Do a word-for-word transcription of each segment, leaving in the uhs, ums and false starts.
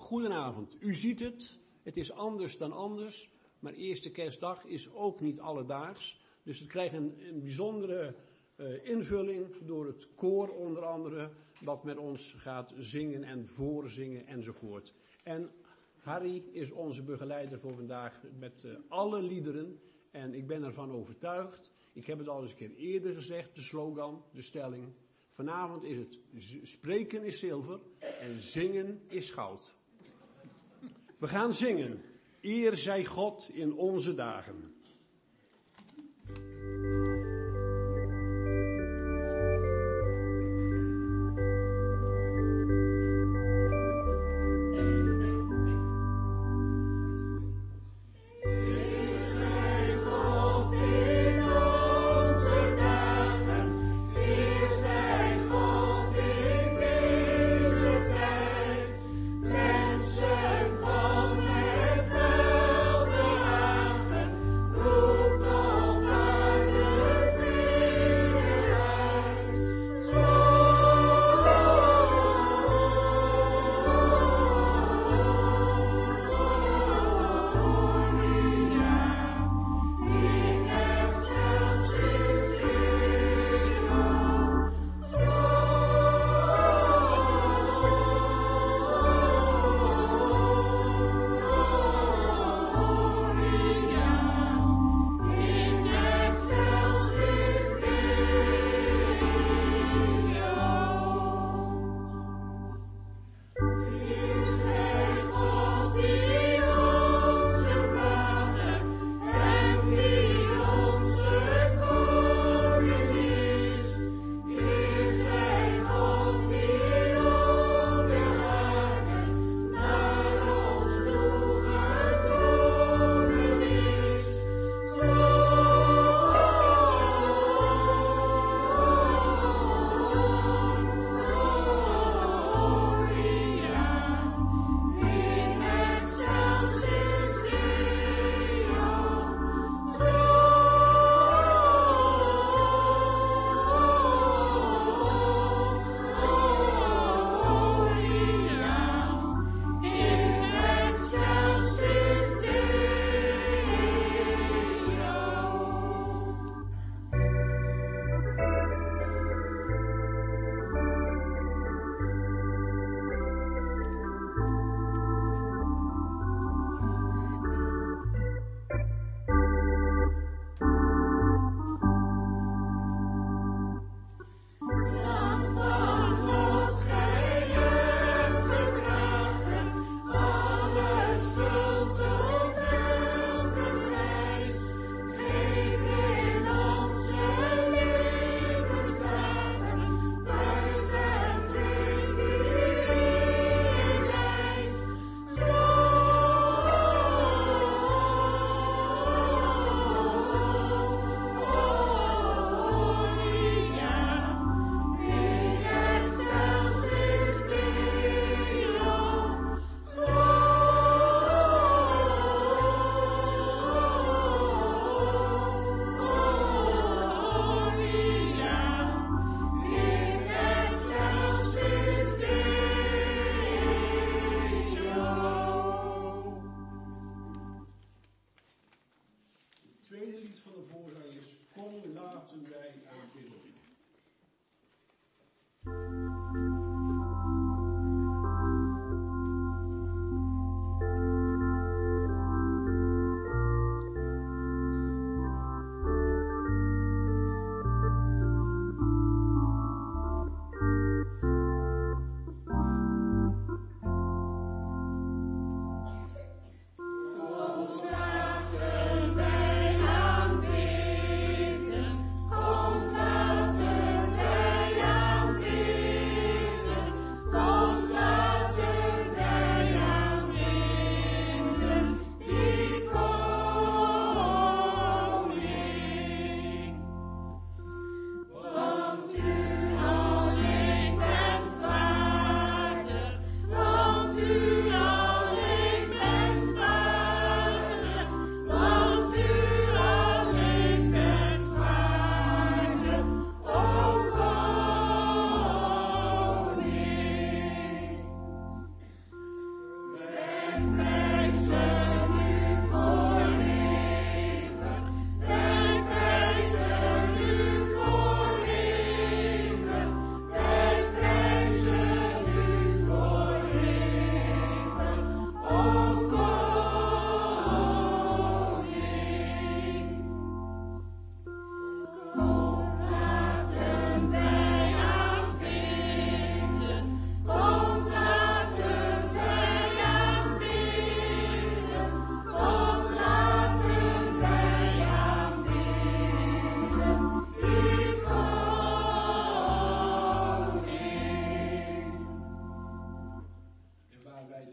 Goedenavond. U ziet het, het is anders dan anders, maar eerste kerstdag is ook niet alledaags. Dus het krijgt een, een bijzondere uh, invulling door het koor onder andere, dat met ons gaat zingen en voorzingen enzovoort. En Harry is onze begeleider voor vandaag met uh, alle liederen en ik ben ervan overtuigd. Ik heb het al eens een keer eerder gezegd, de slogan, de stelling. Vanavond is het spreken is zilver en zingen is goud. We gaan zingen. Eer zij God in onze dagen. Mensen, kom met welbehagen.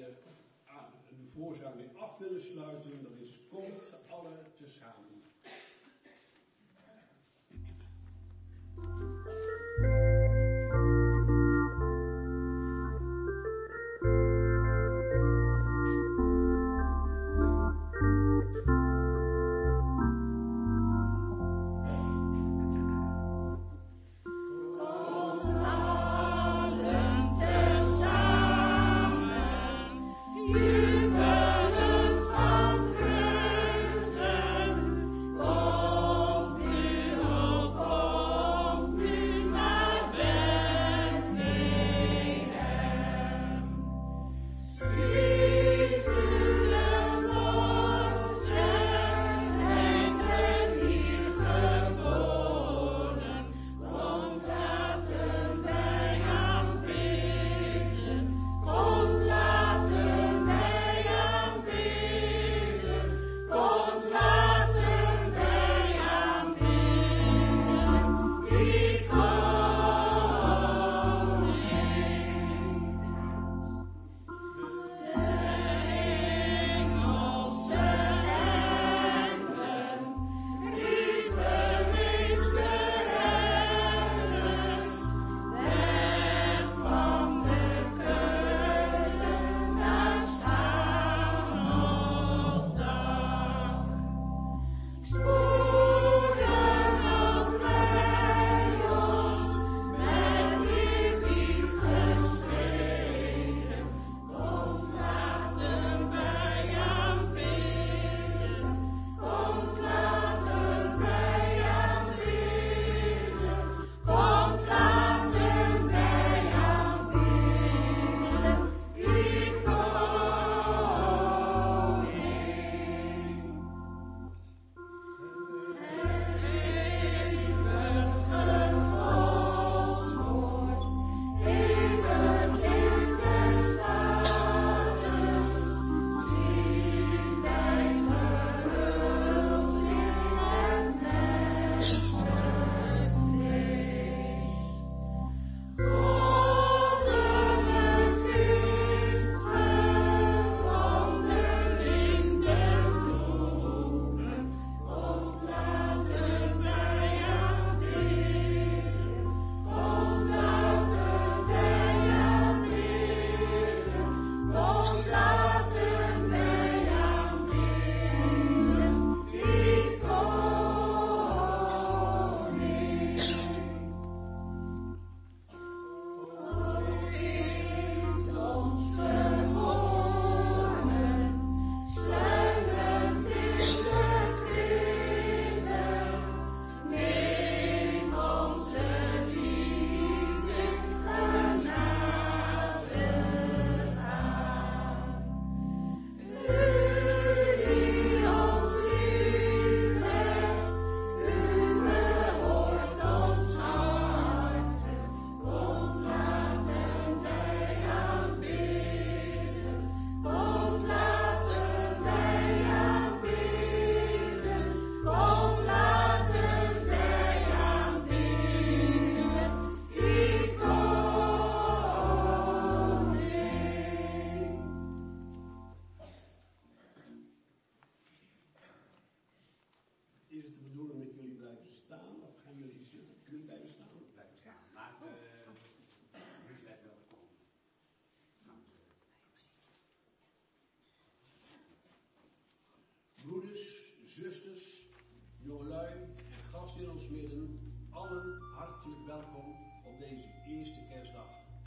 de, de voorzang weer af willen sluiten, dat is komt alle tezamen. Zusters, jongelui en gasten in ons midden, allen hartelijk welkom op deze eerste kerstdag.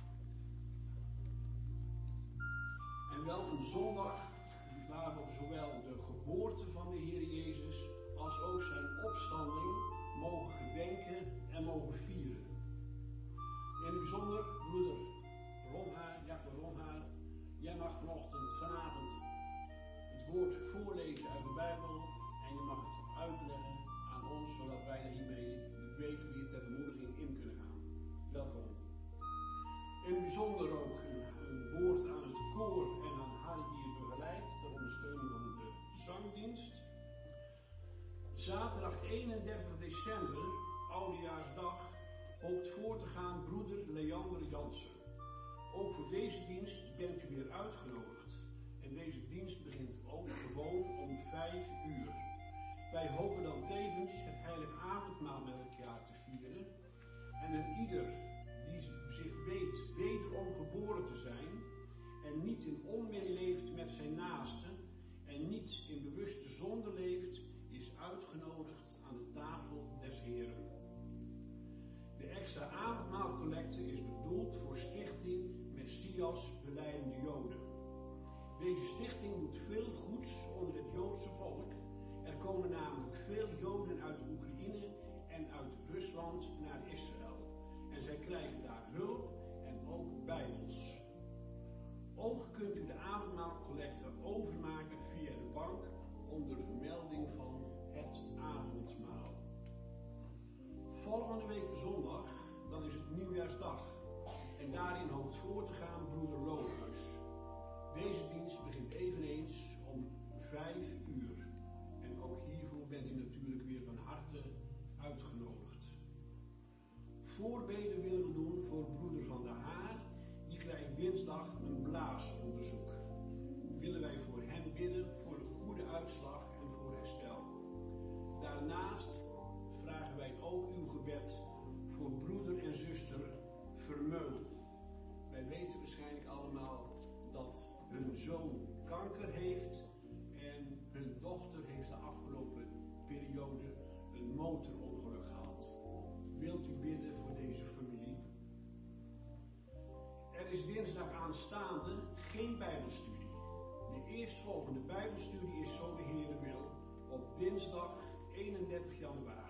En wel een zondag waar we zowel de geboorte van de Heer Jezus als ook zijn opstanding mogen gedenken en mogen vieren. In het bijzonder, broeder Ronhaar, Jacob Ronhaar, jij mag vanochtend, vanavond, het woord voorlezen uit de Bijbel. En je mag het uitleggen aan ons, zodat wij er hiermee de week weer ter bemoediging in kunnen gaan. Welkom. In het bijzonder ook een, een woord aan het koor en aan Harry die het begeleidt ter ondersteuning van de zangdienst. Zaterdag eenendertig december, oudejaarsdag, hoopt voor te gaan broeder Leander Jansen. Ook voor deze dienst bent u weer uitgenodigd. En deze dienst begint ook gewoon om vijf uur. Wij hopen dan tevens het heilige avondmaal met elkaar te vieren. En een ieder die zich weet wederom geboren te zijn en niet in onmin leeft met zijn naaste en niet in bewuste zonde leeft, is uitgenodigd aan de tafel des Heren. De extra avondmaalcollecte is bedoeld voor stichting Messias belijdende Joden. Deze stichting doet veel goeds onder het Joodse volk. Er komen namelijk veel Joden uit de Oekraïne en uit Rusland naar Israël. En zij krijgen daar hulp en ook bijbels. Ook kunt u de avondmaalcollecte overmaken via de bank onder vermelding van het avondmaal. Volgende week zondag, dan is het nieuwjaarsdag. En daarin hoopt voor te gaan broeder Lohuis. Deze dienst begint eveneens om vijf uur. En ook hiervoor bent u natuurlijk weer van harte uitgenodigd. Voorbeden willen we doen voor broeder Van der Haar. Die krijgt dinsdag een blaasonderzoek. Willen wij voor hem bidden voor een goede uitslag en voor herstel. Daarnaast vragen wij ook uw gebed voor broeder en zuster Vermeulen. Wij weten waarschijnlijk allemaal dat hun zoon kanker heeft en hun dochter heeft de afgelopen periode een motorongeluk gehad. Wilt u bidden voor deze familie? Er is dinsdag aanstaande geen bijbelstudie. De eerstvolgende bijbelstudie is, zo de Heere wil, op dinsdag eenendertig januari.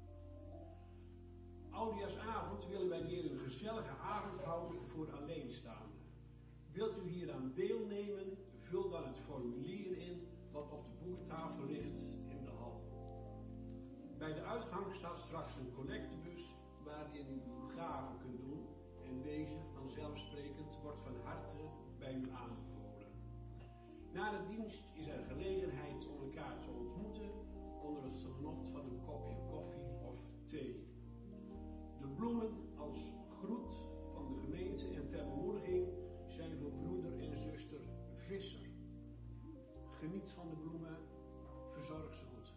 Oudejaarsavond willen wij weer een gezellige avond houden voor alleenstaanden. Wilt u hieraan deelnemen, vul dan het formulier in wat op de boekentafel ligt in de hal. Bij de uitgang staat straks een collectebus waarin u uw gaven kunt doen en deze vanzelfsprekend wordt van harte bij u aanbevolen. Na de dienst is er gelegenheid om elkaar te ontmoeten onder het genot van een kopje koffie of thee. De bloemen als groet van de gemeente en ter bemoediging zijn voor broeder en zuster Visser. Geniet van de bloemen, verzorg ze goed.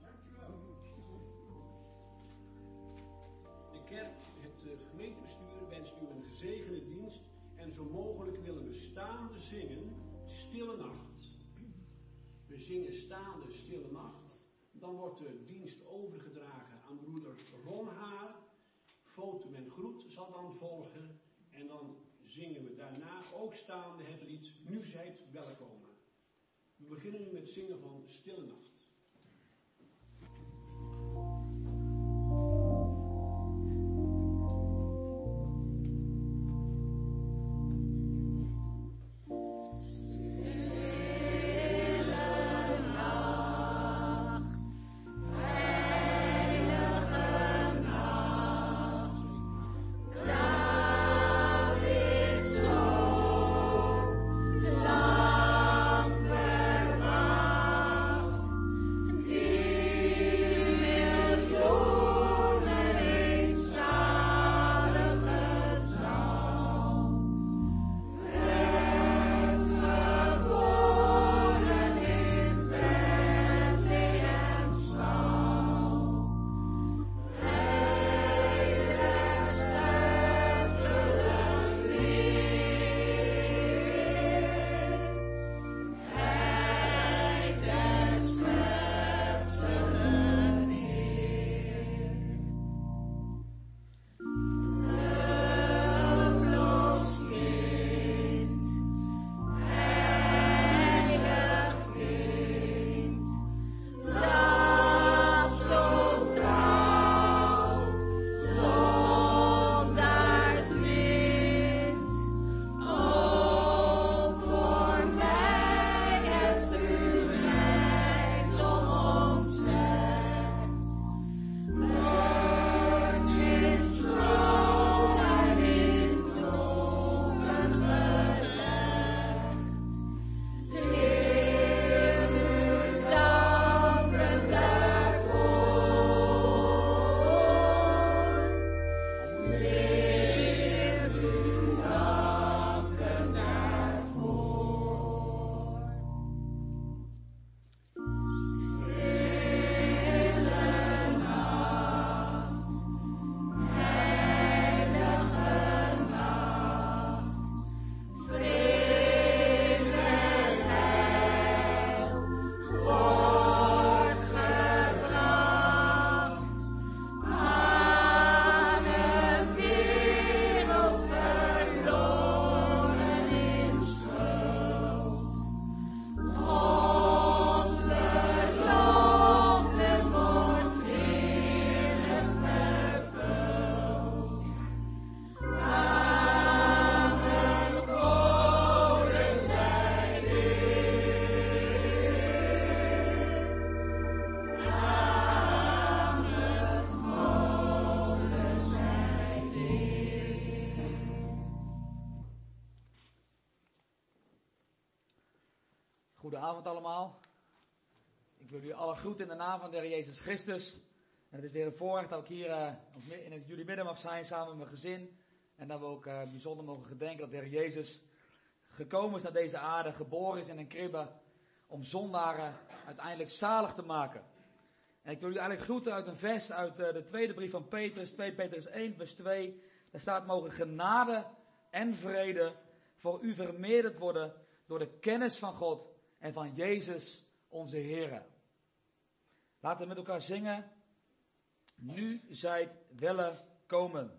De kerk, het gemeentebestuur wenst u een gezegende dienst en zo mogelijk willen we staande zingen Stille Nacht. We zingen staande Stille Nacht. Dan wordt de dienst overgedragen aan broeder Ron Haar. Foto en groet zal dan volgen. En dan zingen we daarna ook staande het lied Nu zijt welkom. We beginnen nu met zingen van Stille Nacht. Lang verwacht. Goedenavond allemaal. Ik wil jullie alle groeten in de naam van de Heer Jezus Christus. En het is weer een voorrecht dat ik hier uh, in het, jullie midden mag zijn samen met mijn gezin. En dat we ook uh, bijzonder mogen gedenken dat de Heer Jezus gekomen is naar deze aarde, geboren is in een kribbe, om zondaren uiteindelijk zalig te maken. En ik wil jullie eigenlijk groeten uit een vers uit uh, de tweede brief van Petrus, twee Petrus één vers twee. Daar staat: mogen genade en vrede voor u vermeerderd worden door de kennis van God en van Jezus onze Heer. Laten we met elkaar zingen. Nu zijt welle komen.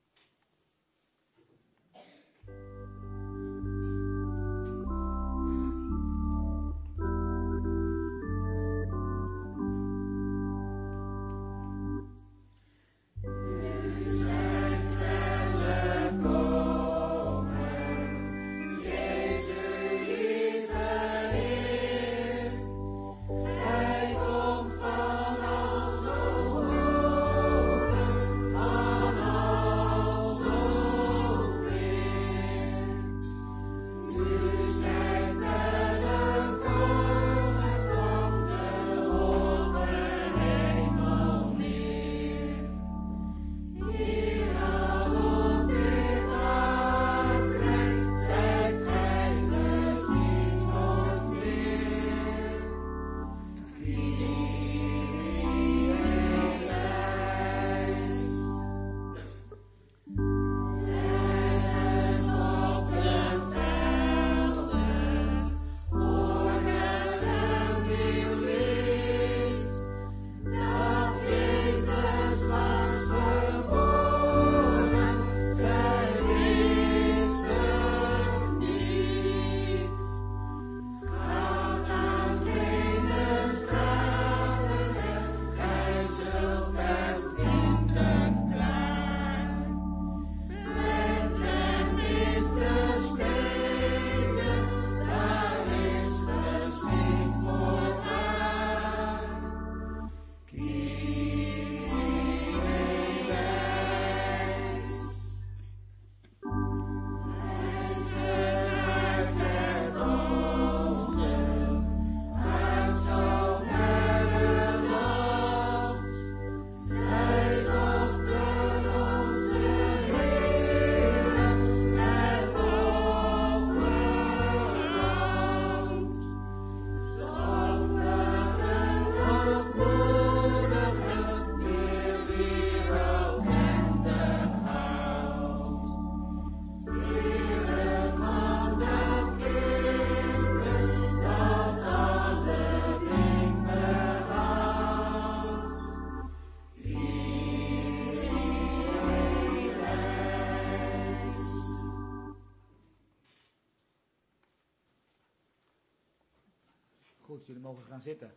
Goed, jullie mogen gaan zitten.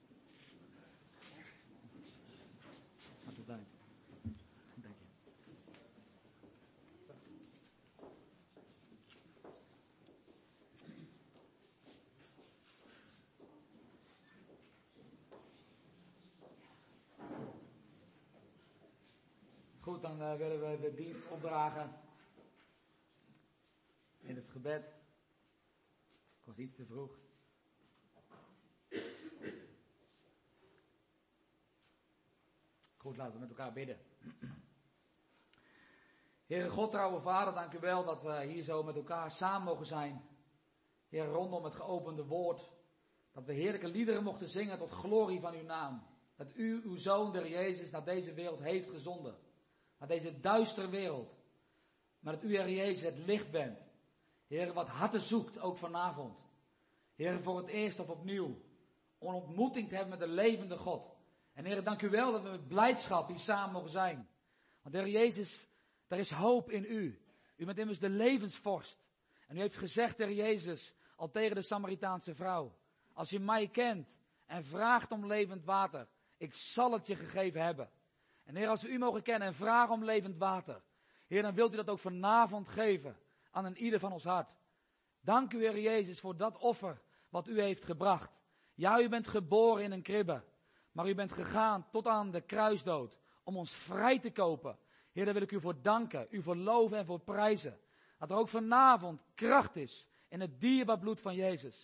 Alsjeblieft. Dank je. Goed, dan uh, willen we de dienst opdragen in het gebed. Ik was iets te vroeg. Goed, laten we met elkaar bidden. Heere God, trouwe Vader, dank u wel dat we hier zo met elkaar samen mogen zijn. Heer, rondom het geopende woord. Dat we heerlijke liederen mochten zingen tot glorie van uw naam. Dat u, uw Zoon, de Jezus, naar deze wereld heeft gezonden. Naar deze duistere wereld. Maar dat u, Heer Jezus, het licht bent. Heer, wat harten zoekt, ook vanavond. Heer, voor het eerst of opnieuw. Een ontmoeting te hebben met de levende God. En Heer, dank u wel dat we met blijdschap hier samen mogen zijn. Want Heer Jezus, er is hoop in u. U bent immers de levensvorst. En u heeft gezegd, Heer Jezus, al tegen de Samaritaanse vrouw. Als je mij kent en vraagt om levend water, ik zal het je gegeven hebben. En Heer, als we u mogen kennen en vragen om levend water, Heer, dan wilt u dat ook vanavond geven aan een ieder van ons hart. Dank u, Heer Jezus, voor dat offer wat u heeft gebracht. Ja, u bent geboren in een kribbe. Maar u bent gegaan tot aan de kruisdood om ons vrij te kopen. Heer, daar wil ik u voor danken, u voor loven en voor prijzen. Dat er ook vanavond kracht is in het dierbaar bloed van Jezus.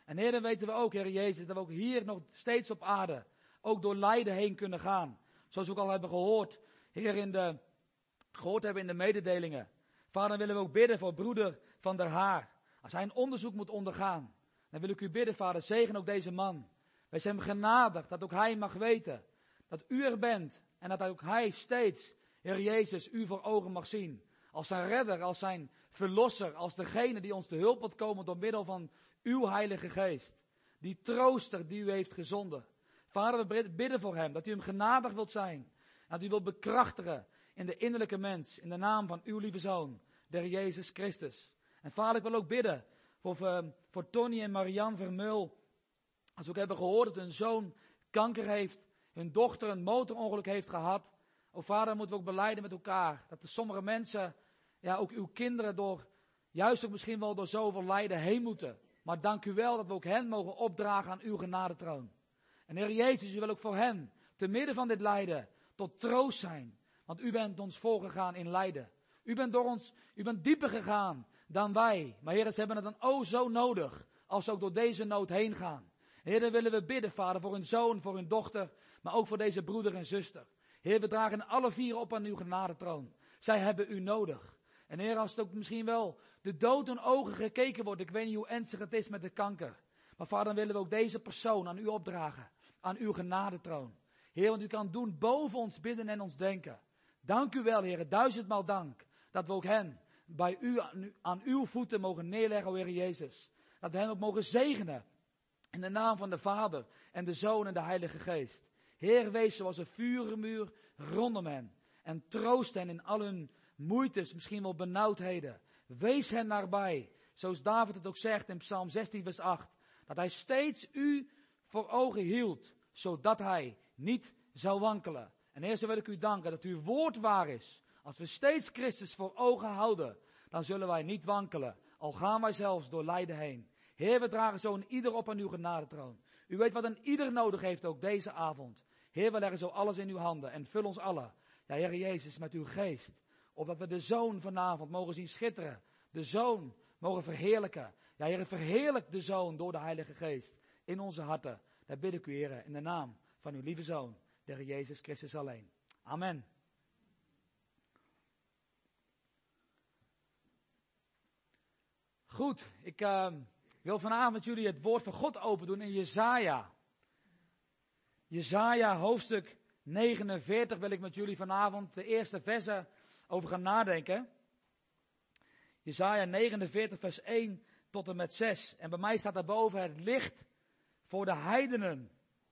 En Heer, dan weten we ook, Heer Jezus, dat we ook hier nog steeds op aarde, ook door lijden heen kunnen gaan. Zoals we ook al hebben gehoord, Heer, in de, gehoord hebben in de mededelingen. Vader, dan willen we ook bidden voor broeder Van der Haar. Als hij een onderzoek moet ondergaan, dan wil ik u bidden, Vader, zegen ook deze man. Wees hem genadig, dat ook hij mag weten dat u er bent. En dat ook hij steeds, Heer Jezus, u voor ogen mag zien. Als zijn redder, als zijn verlosser, als degene die ons te hulp wil komen door middel van uw Heilige Geest. Die trooster die u heeft gezonden. Vader, we bidden voor hem, dat u hem genadig wilt zijn. Dat u wilt bekrachtigen in de innerlijke mens, in de naam van uw lieve Zoon, de Heer Jezus Christus. En Vader, ik wil ook bidden voor, voor Tony en Marianne Vermeul. Als we ook hebben gehoord dat hun zoon kanker heeft, hun dochter een motorongeluk heeft gehad. O Vader, moeten we ook belijden met elkaar. Dat er sommige mensen, ja ook uw kinderen, door, juist ook misschien wel door zoveel lijden heen moeten. Maar dank u wel dat we ook hen mogen opdragen aan uw genadetroon. En Heer Jezus, u wil ook voor hen, te midden van dit lijden, tot troost zijn. Want u bent ons voorgegaan in lijden. U bent door ons, u bent dieper gegaan dan wij. Maar Heer, ze hebben het dan o zo nodig, als ze ook door deze nood heen gaan. Heer, dan willen we bidden, Vader, voor hun zoon, voor hun dochter, maar ook voor deze broeder en zuster. Heer, we dragen alle vier op aan uw genadetroon. Zij hebben u nodig. En Heer, als het ook misschien wel de dood in ogen gekeken wordt, ik weet niet hoe ernstig het is met de kanker. Maar Vader, dan willen we ook deze persoon aan u opdragen, aan uw genadetroon. Heer, want u kan doen boven ons bidden en ons denken. Dank u wel, Heer, duizendmaal dank, dat we ook hen bij u aan uw voeten mogen neerleggen, o Heer Jezus. Dat we hen ook mogen zegenen. In de naam van de Vader en de Zoon en de Heilige Geest. Heer, wees zoals een vurenmuur rondom hen. En troost hen in al hun moeites, misschien wel benauwdheden. Wees hen nabij. Zoals David het ook zegt in Psalm zestien vers acht. Dat hij steeds u voor ogen hield. Zodat hij niet zou wankelen. En Heer, zo wil ik u danken dat uw woord waar is. Als we steeds Christus voor ogen houden, dan zullen wij niet wankelen. Al gaan wij zelfs door lijden heen. Heer, we dragen zo een ieder op aan uw genadetroon. U weet wat een ieder nodig heeft ook deze avond. Heer, we leggen zo alles in uw handen en vul ons allen. Ja, Heer Jezus, met uw geest. Opdat we de Zoon vanavond mogen zien schitteren. De Zoon mogen verheerlijken. Ja, Heer, verheerlijk de Zoon door de Heilige Geest in onze harten. Dat bid ik u, Heer, in de naam van uw lieve Zoon, de Heer Jezus Christus alleen. Amen. Goed, ik uh, wil vanavond jullie het woord van God open doen in Jesaja. Jesaja hoofdstuk negenenveertig wil ik met jullie vanavond de eerste versen over gaan nadenken. Jesaja negenenveertig vers één tot en met zes. En bij mij staat daarboven het licht voor de heidenen.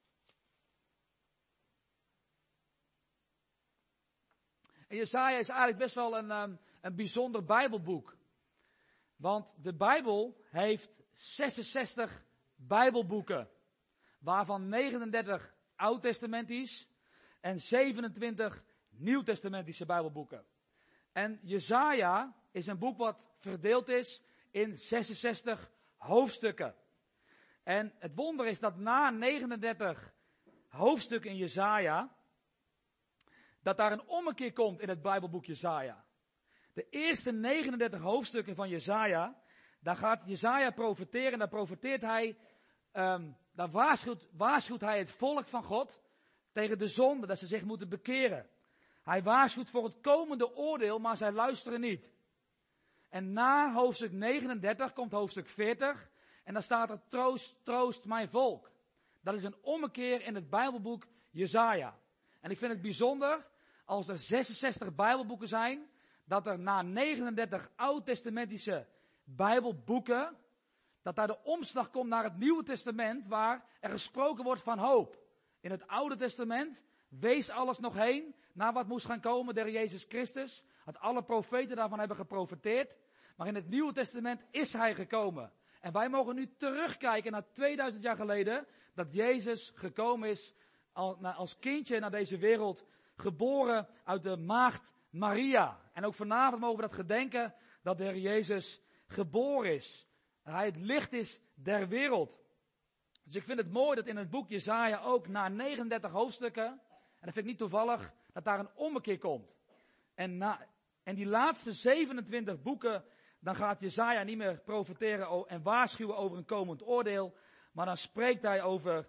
En Jesaja is eigenlijk best wel een, um, een bijzonder Bijbelboek. Want de Bijbel heeft zesenzestig Bijbelboeken. Waarvan negenendertig oud-testamentisch en zevenentwintig nieuw-testamentische Bijbelboeken. En Jesaja is een boek wat verdeeld is in zesenzestig hoofdstukken. En het wonder is dat na negenendertig hoofdstukken in Jesaja, dat daar een ommekeer komt in het Bijbelboek Jesaja. De eerste negenendertig hoofdstukken van Jesaja, daar gaat Jesaja profeteren en daar profeteert hij, um, daar waarschuwt, waarschuwt hij het volk van God tegen de zonde, dat ze zich moeten bekeren. Hij waarschuwt voor het komende oordeel, maar zij luisteren niet. En na hoofdstuk negenendertig komt hoofdstuk veertig en dan staat er troost, troost mijn volk. Dat is een ommekeer in het Bijbelboek Jesaja. En ik vind het bijzonder, als er zesenzestig Bijbelboeken zijn, dat er na negenendertig oud-testamentische Bijbelboeken, dat daar de omslag komt naar het Nieuwe Testament, waar er gesproken wordt van hoop. In het Oude Testament wees alles nog heen naar wat moest gaan komen, de Heer Jezus Christus. Dat alle profeten daarvan hebben geprofeteerd. Maar in het Nieuwe Testament is hij gekomen. En wij mogen nu terugkijken naar tweeduizend jaar geleden, dat Jezus gekomen is als kindje naar deze wereld, geboren uit de maagd Maria. En ook vanavond mogen we dat gedenken, dat de Heer Jezus geboren is. Dat hij het licht is der wereld. Dus ik vind het mooi dat in het boek Jesaja ook na negenendertig hoofdstukken, en dat vind ik niet toevallig, dat daar een ommekeer komt. En, na, en die laatste zevenentwintig boeken, dan gaat Jesaja niet meer profeteren en waarschuwen over een komend oordeel, maar dan spreekt hij over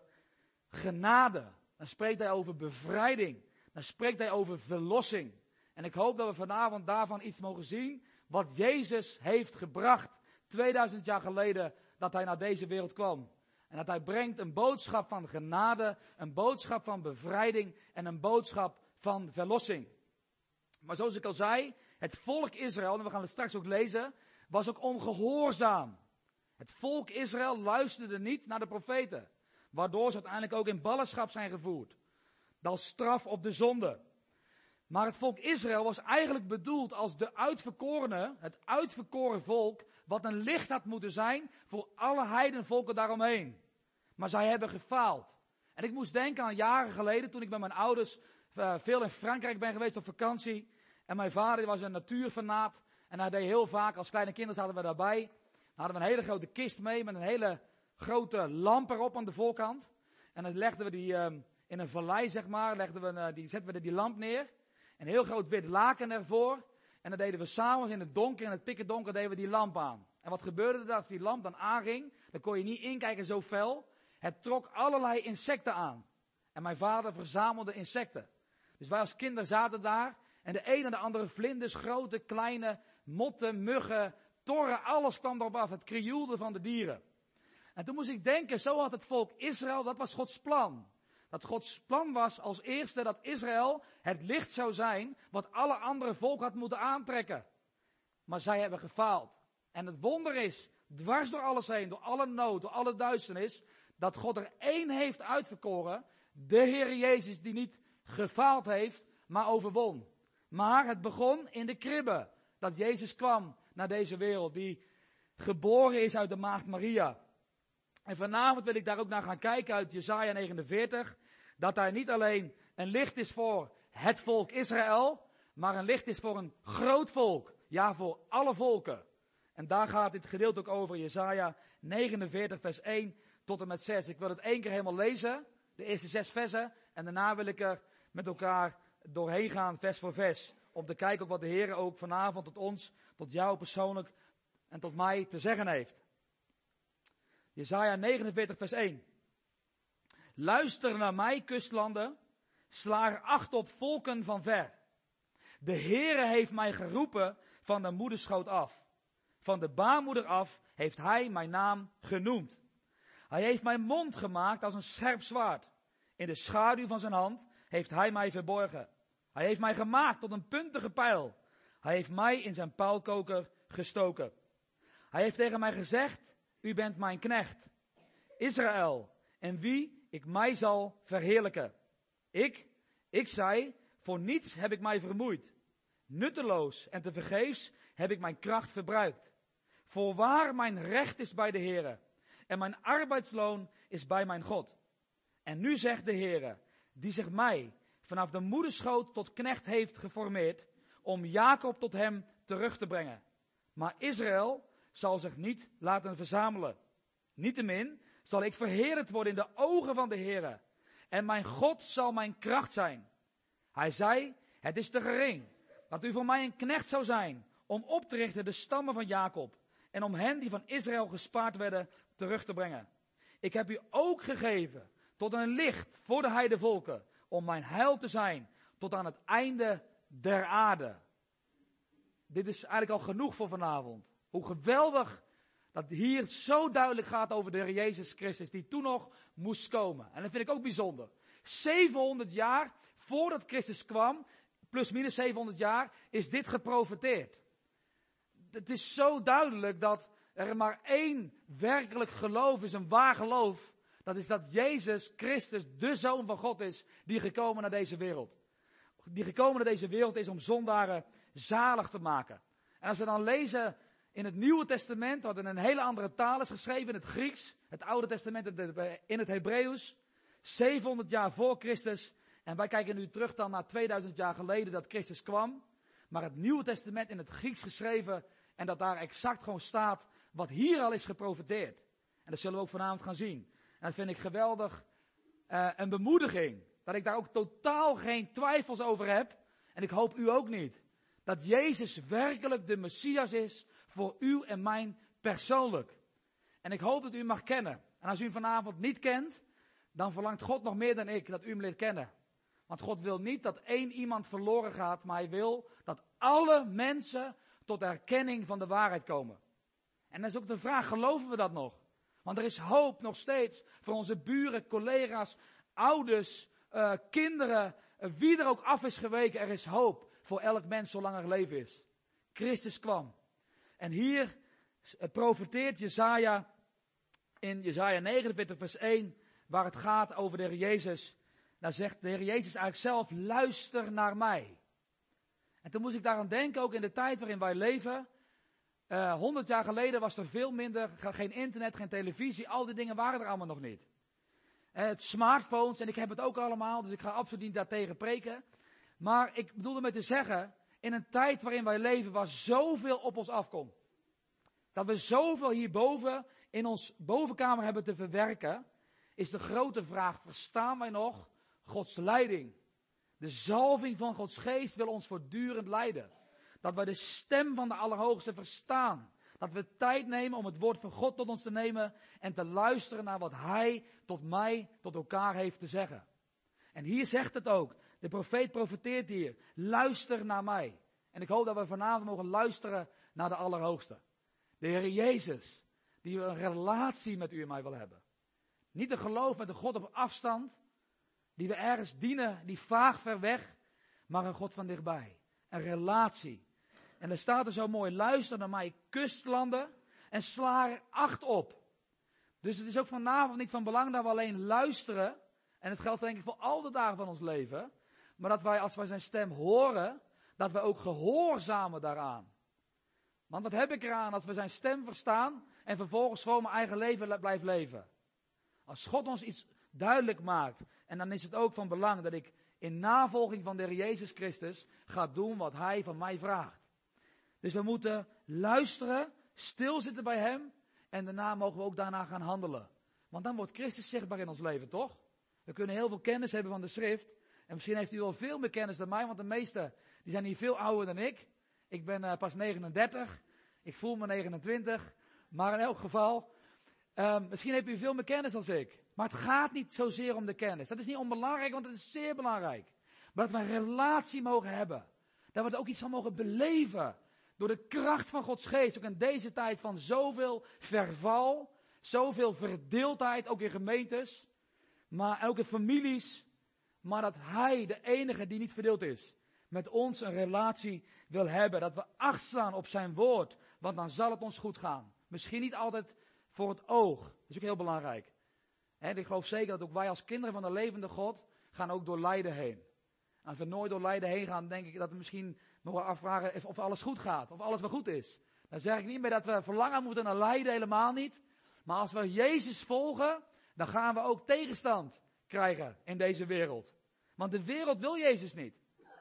genade. Dan spreekt hij over bevrijding. Dan spreekt hij over verlossing. En ik hoop dat we vanavond daarvan iets mogen zien, wat Jezus heeft gebracht, tweeduizend jaar geleden, dat hij naar deze wereld kwam. En dat hij brengt een boodschap van genade, een boodschap van bevrijding en een boodschap van verlossing. Maar zoals ik al zei, het volk Israël, en we gaan het straks ook lezen, was ook ongehoorzaam. Het volk Israël luisterde niet naar de profeten, waardoor ze uiteindelijk ook in ballingschap zijn gevoerd. Als straf op de zonde. Maar het volk Israël was eigenlijk bedoeld als de uitverkorene, het uitverkoren volk, wat een licht had moeten zijn voor alle heidenvolken daaromheen. Maar zij hebben gefaald. En ik moest denken aan jaren geleden, toen ik met mijn ouders uh, veel in Frankrijk ben geweest op vakantie. En mijn vader was een natuurfanaat. En hij deed heel vaak, als kleine kinderen zaten we daarbij. Dan hadden we een hele grote kist mee met een hele grote lamp erop aan de voorkant. En dan legden we die uh, in een vallei, zeg maar, legden we, uh, die, zetten we die lamp neer. Een heel groot wit laken ervoor. En dan deden we s'avonds in het donker, in het pikkerdonker, deden we die lamp aan. En wat gebeurde er als die lamp dan aanging? Dan kon je niet inkijken zo fel. Het trok allerlei insecten aan. En mijn vader verzamelde insecten. Dus wij als kinderen zaten daar. En de een en de andere vlinders, grote, kleine, motten, muggen, torren, alles kwam erop af. Het krioelde van de dieren. En toen moest ik denken, zo had het volk Israël, dat was Gods plan. Dat Gods plan was als eerste dat Israël het licht zou zijn wat alle andere volken had moeten aantrekken. Maar zij hebben gefaald. En het wonder is, dwars door alles heen, door alle nood, door alle duisternis, dat God er één heeft uitverkoren, de Heer Jezus, die niet gefaald heeft, maar overwon. Maar het begon in de kribbe, dat Jezus kwam naar deze wereld, die geboren is uit de maagd Maria. En vanavond wil ik daar ook naar gaan kijken uit Jesaja negenenveertig, dat hij niet alleen een licht is voor het volk Israël, maar een licht is voor een groot volk, ja voor alle volken. En daar gaat dit gedeelte ook over, Jesaja negenenveertig vers één tot en met zes. Ik wil het één keer helemaal lezen, de eerste zes versen, en daarna wil ik er met elkaar doorheen gaan, vers voor vers, om te kijken ook wat de Heer ook vanavond tot ons, tot jou persoonlijk en tot mij te zeggen heeft. Jesaja negenenveertig vers één. Luister naar mij, kustlanden, sla er acht op volken van ver. De Heere heeft mij geroepen van de moederschoot af. Van de baarmoeder af heeft hij mijn naam genoemd. Hij heeft mijn mond gemaakt als een scherp zwaard. In de schaduw van zijn hand heeft hij mij verborgen. Hij heeft mij gemaakt tot een puntige pijl. Hij heeft mij in zijn pijlkoker gestoken. Hij heeft tegen mij gezegd, u bent mijn knecht, Israël, en wie ik mij zal verheerlijken. Ik, ik zei, voor niets heb ik mij vermoeid. Nutteloos en tevergeefs heb ik mijn kracht verbruikt. Voorwaar, mijn recht is bij de Heere, en mijn arbeidsloon is bij mijn God. En nu zegt de Heere, die zich mij vanaf de moederschoot tot knecht heeft geformeerd, om Jacob tot hem terug te brengen. Maar Israël zal zich niet laten verzamelen. Niettemin zal ik verheerlijkt worden in de ogen van de Heere. En mijn God zal mijn kracht zijn. Hij zei, het is te gering dat u voor mij een knecht zou zijn, om op te richten de stammen van Jacob, en om hen die van Israël gespaard werden terug te brengen. Ik heb u ook gegeven tot een licht voor de heidevolken, om mijn heil te zijn tot aan het einde der aarde. Dit is eigenlijk al genoeg voor vanavond. Hoe geweldig dat hier zo duidelijk gaat over de Heer Jezus Christus, die toen nog moest komen. En dat vind ik ook bijzonder. zevenhonderd jaar voordat Christus kwam, plus minus zevenhonderd jaar, is dit geprofeteerd. Het is zo duidelijk dat er maar één werkelijk geloof is, een waar geloof. Dat is dat Jezus Christus de Zoon van God is, die gekomen naar deze wereld. Die gekomen naar deze wereld is om zondaren zalig te maken. En als we dan lezen in het Nieuwe Testament, wat in een hele andere taal is geschreven, in het Grieks, het Oude Testament in het Hebreeuws, zevenhonderd jaar voor Christus. En wij kijken nu terug dan naar tweeduizend jaar geleden dat Christus kwam. Maar het Nieuwe Testament in het Grieks geschreven en dat daar exact gewoon staat wat hier al is geprofeteerd. En dat zullen we ook vanavond gaan zien. En dat vind ik geweldig uh, een bemoediging. Dat ik daar ook totaal geen twijfels over heb. En ik hoop u ook niet. Dat Jezus werkelijk de Messias is voor u en mij persoonlijk. En ik hoop dat u hem mag kennen. En als u hem vanavond niet kent, dan verlangt God nog meer dan ik dat u hem leert kennen. Want God wil niet dat één iemand verloren gaat, maar hij wil dat alle mensen tot erkenning van de waarheid komen. En dan is ook de vraag, geloven we dat nog? Want er is hoop nog steeds voor onze buren, collega's, ouders, uh, kinderen, uh, wie er ook af is geweken. Er is hoop voor elk mens zolang er leven is. Christus kwam. En hier uh, profeteert Jesaja in Jesaja negenenveertig vers één, waar het gaat over de Heer Jezus. Daar zegt de Heer Jezus eigenlijk zelf, luister naar mij. En toen moest ik daaraan denken, ook in de tijd waarin wij leven. Honderd uh, jaar geleden was er veel minder, geen internet, geen televisie, al die dingen waren er allemaal nog niet. Uh, het smartphones, en ik heb het ook allemaal, dus ik ga absoluut niet daartegen preken. Maar ik bedoel ermee te zeggen, in een tijd waarin wij leven, waar zoveel op ons afkomt. Dat we zoveel hierboven in ons bovenkamer hebben te verwerken, is de grote vraag, verstaan wij nog Gods leiding? De zalving van Gods geest wil ons voortdurend leiden. Dat wij de stem van de Allerhoogste verstaan. Dat we tijd nemen om het woord van God tot ons te nemen en te luisteren naar wat Hij tot mij, tot elkaar heeft te zeggen. En hier zegt het ook, de profeet profeteert hier, luister naar mij. En ik hoop dat we vanavond mogen luisteren naar de Allerhoogste. De Heer Jezus, die een relatie met u en mij wil hebben. Niet een geloof met een God op afstand, die we ergens dienen, die vaag ver weg, maar een God van dichtbij. Een relatie. En er staat er zo mooi, luister naar mij, kustlanden, en sla er acht op. Dus het is ook vanavond niet van belang dat we alleen luisteren, en het geldt denk ik voor al de dagen van ons leven, maar dat wij, als wij zijn stem horen, dat we ook gehoorzamen daaraan. Want wat heb ik eraan als we zijn stem verstaan, en vervolgens gewoon mijn eigen leven blijf leven? Als God ons iets duidelijk maakt, en dan is het ook van belang dat ik in navolging van de Heer Jezus Christus ga doen wat Hij van mij vraagt. Dus we moeten luisteren, stilzitten bij Hem, en daarna mogen we ook daarna gaan handelen. Want dan wordt Christus zichtbaar in ons leven, toch? We kunnen heel veel kennis hebben van de schrift, en misschien heeft u wel veel meer kennis dan mij, want de meesten die zijn hier veel ouder dan ik. Ik ben uh, pas negenendertig, ik voel me negenentwintig, maar in elk geval, uh, misschien heeft u veel meer kennis dan ik. Maar het gaat niet zozeer om de kennis. Dat is niet onbelangrijk, want het is zeer belangrijk. Maar dat we een relatie mogen hebben. Dat we er ook iets van mogen beleven. Door de kracht van Gods geest. Ook in deze tijd van zoveel verval. Zoveel verdeeldheid, ook in gemeentes. Maar ook in families. Maar dat Hij, de enige die niet verdeeld is, met ons een relatie wil hebben. Dat we acht slaan op zijn woord. Want dan zal het ons goed gaan. Misschien niet altijd voor het oog. Dat is ook heel belangrijk. He, ik geloof zeker dat ook wij als kinderen van de levende God gaan ook door lijden heen. Als we nooit door lijden heen gaan, denk ik dat we misschien nog wel afvragen of alles goed gaat. Of alles wel goed is. Dan zeg ik niet meer dat we verlangen moeten naar lijden, helemaal niet. Maar als we Jezus volgen, dan gaan we ook tegenstand krijgen in deze wereld. Want de wereld wil Jezus niet.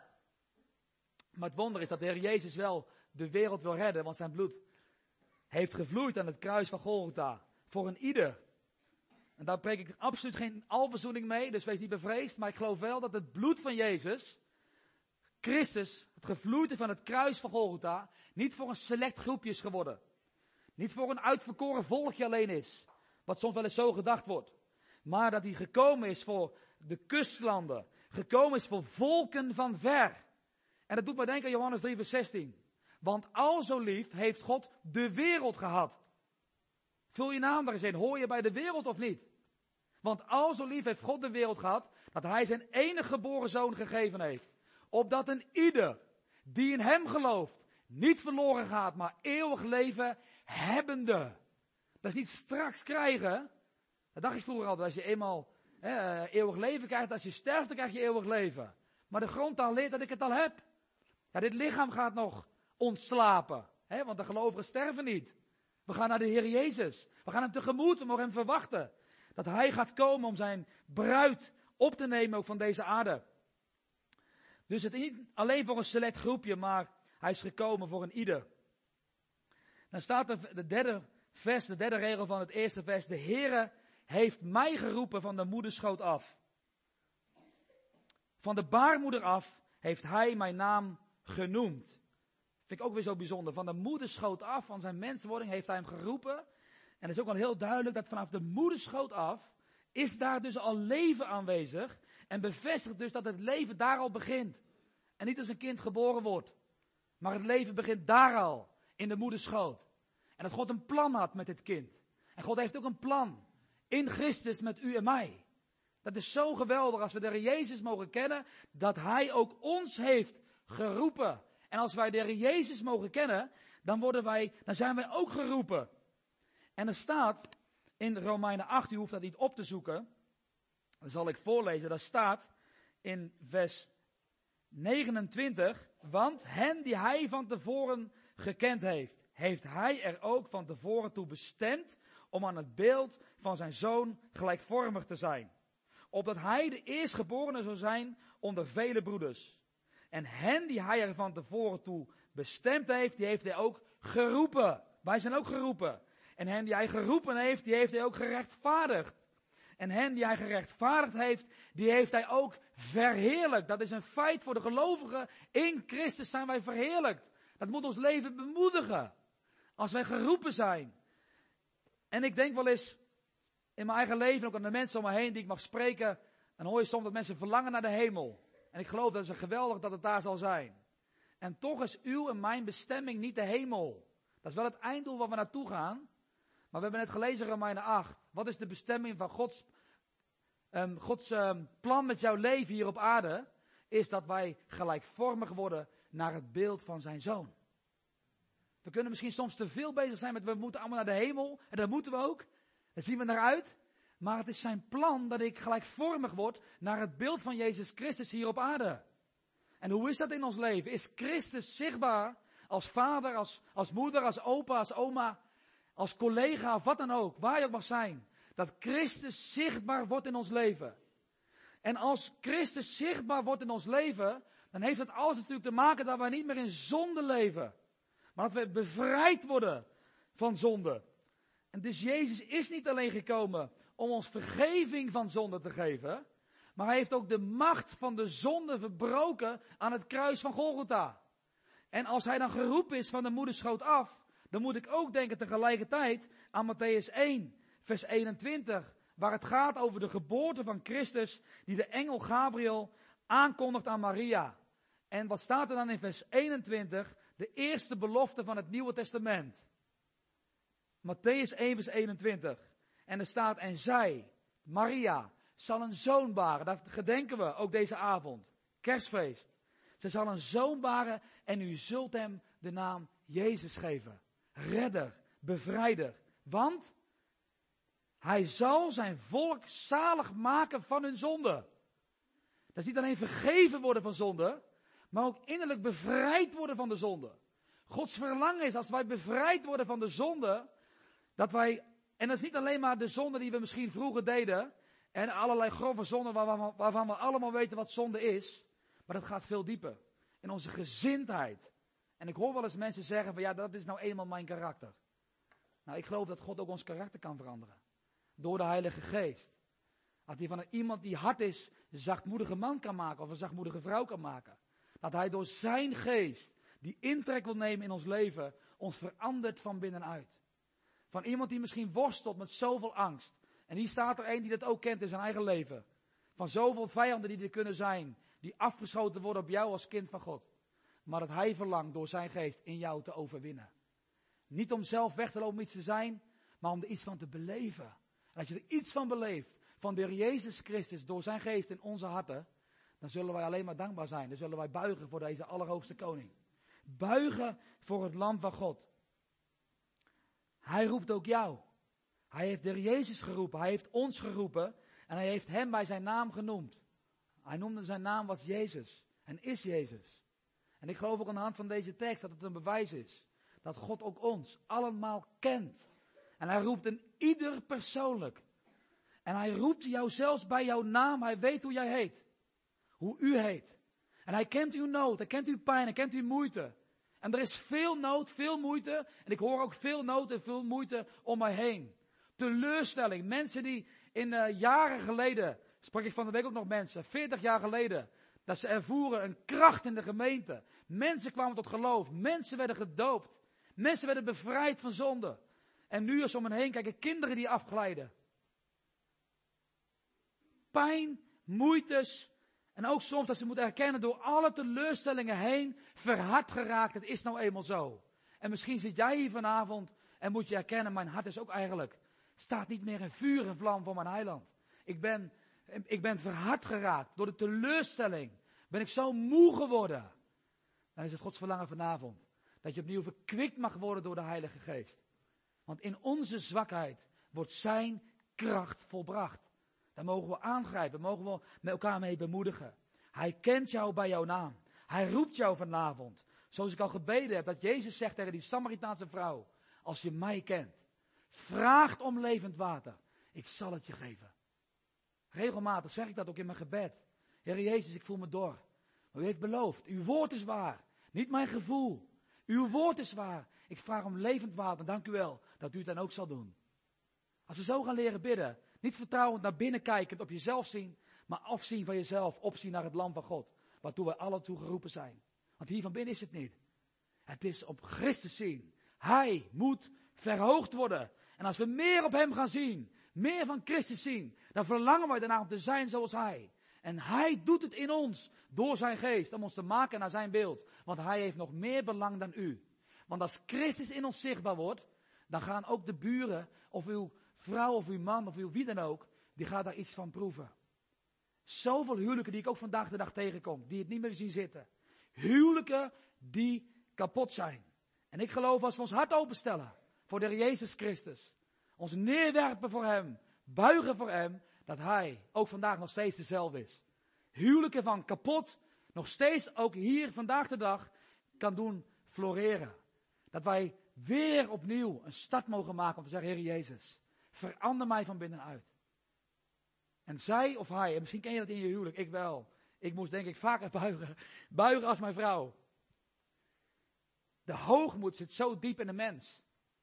Maar het wonder is dat de Heer Jezus wel de wereld wil redden, want zijn bloed heeft gevloeid aan het kruis van Golgotha. Voor een ieder. En daar preek ik absoluut geen alverzoening mee, dus wees niet bevreesd. Maar ik geloof wel dat het bloed van Jezus, Christus, het gevloeide van het kruis van Golgotha, niet voor een select groepje is geworden. Niet voor een uitverkoren volkje alleen is. Wat soms wel eens zo gedacht wordt. Maar dat hij gekomen is voor de kustlanden. Gekomen is voor volken van ver. En dat doet mij denken aan Johannes drie vers zestien. Want al zo lief heeft God de wereld gehad. Vul je naam daar eens in. Hoor je bij de wereld of niet? Want al zo lief heeft God de wereld gehad, dat hij zijn enige geboren zoon gegeven heeft. Opdat een ieder die in hem gelooft, niet verloren gaat, maar eeuwig leven hebbende. Dat is niet straks krijgen. Dat dacht ik vroeger altijd. Als je eenmaal hè, eeuwig leven krijgt, als je sterft, dan krijg je eeuwig leven. Maar de grondtaal leert dat ik het al heb. Ja, dit lichaam gaat nog ontslapen. Hè, want de gelovigen sterven niet. We gaan naar de Heer Jezus. We gaan hem tegemoet, we mogen hem verwachten. Dat hij gaat komen om zijn bruid op te nemen ook van deze aarde. Dus het is niet alleen voor een select groepje, maar hij is gekomen voor een ieder. Dan staat er de derde vers, de derde regel van het eerste vers. De Heere heeft mij geroepen van de moederschoot af. Van de baarmoeder af heeft hij mijn naam genoemd. Vind ik ook weer zo bijzonder. Van de moederschoot af, van zijn menswording, heeft hij hem geroepen. En het is ook wel heel duidelijk dat vanaf de moederschoot af, is daar dus al leven aanwezig. En bevestigt dus dat het leven daar al begint. En niet als een kind geboren wordt. Maar het leven begint daar al, in de moederschoot. En dat God een plan had met dit kind. En God heeft ook een plan in Christus met u en mij. Dat is zo geweldig als we de Heer Jezus mogen kennen, dat Hij ook ons heeft geroepen. En als wij de Heer Jezus mogen kennen, dan, worden wij, dan zijn wij ook geroepen. En er staat in Romeinen acht, u hoeft dat niet op te zoeken. Dat zal ik voorlezen. Daar staat in vers negenentwintig. Want hen die Hij van tevoren gekend heeft, heeft Hij er ook van tevoren toe bestemd om aan het beeld van zijn Zoon gelijkvormig te zijn. Opdat Hij de eerstgeborene zou zijn onder vele broeders. En hen die Hij er van tevoren toe bestemd heeft, die heeft Hij ook geroepen. Wij zijn ook geroepen. En hen die Hij geroepen heeft, die heeft Hij ook gerechtvaardigd. En hen die Hij gerechtvaardigd heeft, die heeft Hij ook verheerlijkt. Dat is een feit voor de gelovigen. In Christus zijn wij verheerlijkt. Dat moet ons leven bemoedigen. Als wij geroepen zijn. En ik denk wel eens, in mijn eigen leven, ook aan de mensen om me heen die ik mag spreken, dan hoor je soms dat mensen verlangen naar de hemel. En ik geloof dat het geweldig dat het daar zal zijn. En toch is uw en mijn bestemming niet de hemel. Dat is wel het einddoel waar we naartoe gaan. Maar we hebben net gelezen Romeinen acht. Wat is de bestemming van Gods, um, Gods um, plan met jouw leven hier op aarde? Is dat wij gelijkvormig worden naar het beeld van zijn Zoon. We kunnen misschien soms te veel bezig zijn met we moeten allemaal naar de hemel. En dat moeten we ook. Daar zien we naar uit. Maar het is zijn plan dat ik gelijkvormig word naar het beeld van Jezus Christus hier op aarde. En hoe is dat in ons leven? Is Christus zichtbaar als vader, als, als moeder, als opa, als oma, als collega of wat dan ook, waar je ook mag zijn. Dat Christus zichtbaar wordt in ons leven. En als Christus zichtbaar wordt in ons leven, dan heeft het alles natuurlijk te maken dat wij niet meer in zonde leven. Maar dat we bevrijd worden van zonde. En dus Jezus is niet alleen gekomen om ons vergeving van zonde te geven, maar hij heeft ook de macht van de zonde verbroken aan het kruis van Golgotha. En als hij dan geroepen is van de moederschoot af, dan moet ik ook denken tegelijkertijd aan Matthäus één, vers eenentwintig, waar het gaat over de geboorte van Christus, die de engel Gabriel aankondigt aan Maria. En wat staat er dan in vers eenentwintig? De eerste belofte van het Nieuwe Testament. Matthäus één, vers eenentwintig. En er staat, en zij, Maria, zal een zoon baren. Dat gedenken we ook deze avond. Kerstfeest. Ze zal een zoon baren en u zult hem de naam Jezus geven. Redder, bevrijder. Want hij zal zijn volk zalig maken van hun zonde. Dat is niet alleen vergeven worden van zonde, maar ook innerlijk bevrijd worden van de zonde. Gods verlangen is als wij bevrijd worden van de zonde, dat wij, en dat is niet alleen maar de zonde die we misschien vroeger deden, en allerlei grove zonden waarvan, waarvan we allemaal weten wat zonde is, maar dat gaat veel dieper. In onze gezindheid. En ik hoor wel eens mensen zeggen van ja, dat is nou eenmaal mijn karakter. Nou, ik geloof dat God ook ons karakter kan veranderen. Door de Heilige Geest. Dat hij van iemand die hard is, een zachtmoedige man kan maken of een zachtmoedige vrouw kan maken. Dat hij door zijn geest, die intrek wil nemen in ons leven, ons verandert van binnenuit. Van iemand die misschien worstelt met zoveel angst. En hier staat er een die dat ook kent in zijn eigen leven. Van zoveel vijanden die er kunnen zijn, die afgeschoten worden op jou als kind van God. Maar dat hij verlangt door zijn geest in jou te overwinnen. Niet om zelf weg te lopen om iets te zijn, maar om er iets van te beleven. En als je er iets van beleeft, van de Heer Jezus Christus door zijn geest in onze harten, dan zullen wij alleen maar dankbaar zijn. Dan zullen wij buigen voor deze allerhoogste koning. Buigen voor het lam van God. Hij roept ook jou. Hij heeft de Heer Jezus geroepen. Hij heeft ons geroepen. En hij heeft hem bij zijn naam genoemd. Hij noemde zijn naam was Jezus. En is Jezus. En ik geloof ook aan de hand van deze tekst dat het een bewijs is. Dat God ook ons allemaal kent. En hij roept een ieder persoonlijk. En hij roept jou zelfs bij jouw naam. Hij weet hoe jij heet. Hoe u heet. En hij kent uw nood. Hij kent uw pijn. Hij kent uw moeite. En er is veel nood, veel moeite. En ik hoor ook veel nood en veel moeite om mij heen. Teleurstelling. Mensen die in uh, jaren geleden, sprak ik van de week ook nog mensen, veertig jaar geleden, Dat ze ervoeren een kracht in de gemeente. Mensen kwamen tot geloof. Mensen werden gedoopt. Mensen werden bevrijd van zonde. En nu als ze om hen heen kijken, kinderen die afglijden. Pijn, moeites. En ook soms dat ze moeten erkennen door alle teleurstellingen heen. Verhard geraakt, het is nou eenmaal zo. En misschien zit jij hier vanavond en moet je erkennen, mijn hart is ook eigenlijk. Staat niet meer in vuur en vlam voor mijn heiland. Ik ben, ik ben verhard geraakt door de teleurstelling. Ben ik zo moe geworden. Dan is het Gods verlangen vanavond. Dat je opnieuw verkwikt mag worden door de Heilige Geest. Want in onze zwakheid wordt zijn kracht volbracht. Daar mogen we aangrijpen, mogen we met elkaar mee bemoedigen. Hij kent jou bij jouw naam. Hij roept jou vanavond. Zoals ik al gebeden heb, dat Jezus zegt tegen die Samaritaanse vrouw. Als je mij kent, vraagt om levend water. Ik zal het je geven. Regelmatig zeg ik dat ook in mijn gebed. Heer Jezus, ik voel me dor. Maar u heeft beloofd, uw woord is waar. Niet mijn gevoel. Uw woord is waar. Ik vraag om levend water. Dank u wel dat u het dan ook zal doen. Als we zo gaan leren bidden. Niet vertrouwend naar binnen kijkend op jezelf zien. Maar afzien van jezelf. Opzien naar het lam van God. Waartoe wij alle toe geroepen zijn. Want hier van binnen is het niet. Het is op Christus zien. Hij moet verhoogd worden. En als we meer op hem gaan zien. Meer van Christus zien. Dan verlangen wij daarna om te zijn zoals hij. En hij doet het in ons. Door zijn geest. Om ons te maken naar zijn beeld. Want hij heeft nog meer belang dan u. Want als Christus in ons zichtbaar wordt. Dan gaan ook de buren. Of uw vrouw of uw man of uw wie dan ook. Die gaat daar iets van proeven. Zoveel huwelijken die ik ook vandaag de dag tegenkom. Die het niet meer zien zitten. Huwelijken die kapot zijn. En ik geloof als we ons hart openstellen. Voor de Heer Jezus Christus. Ons neerwerpen voor hem. Buigen voor hem. Dat hij ook vandaag nog steeds dezelfde is. Huwelijken van kapot. Nog steeds ook hier vandaag de dag. Kan doen floreren. Dat wij weer opnieuw een start mogen maken. Om te zeggen, Heer Jezus. Verander mij van binnenuit. En zij of hij. En misschien ken je dat in je huwelijk. Ik wel. Ik moest denk ik vaker buigen. Buigen als mijn vrouw. De hoogmoed zit zo diep in de mens.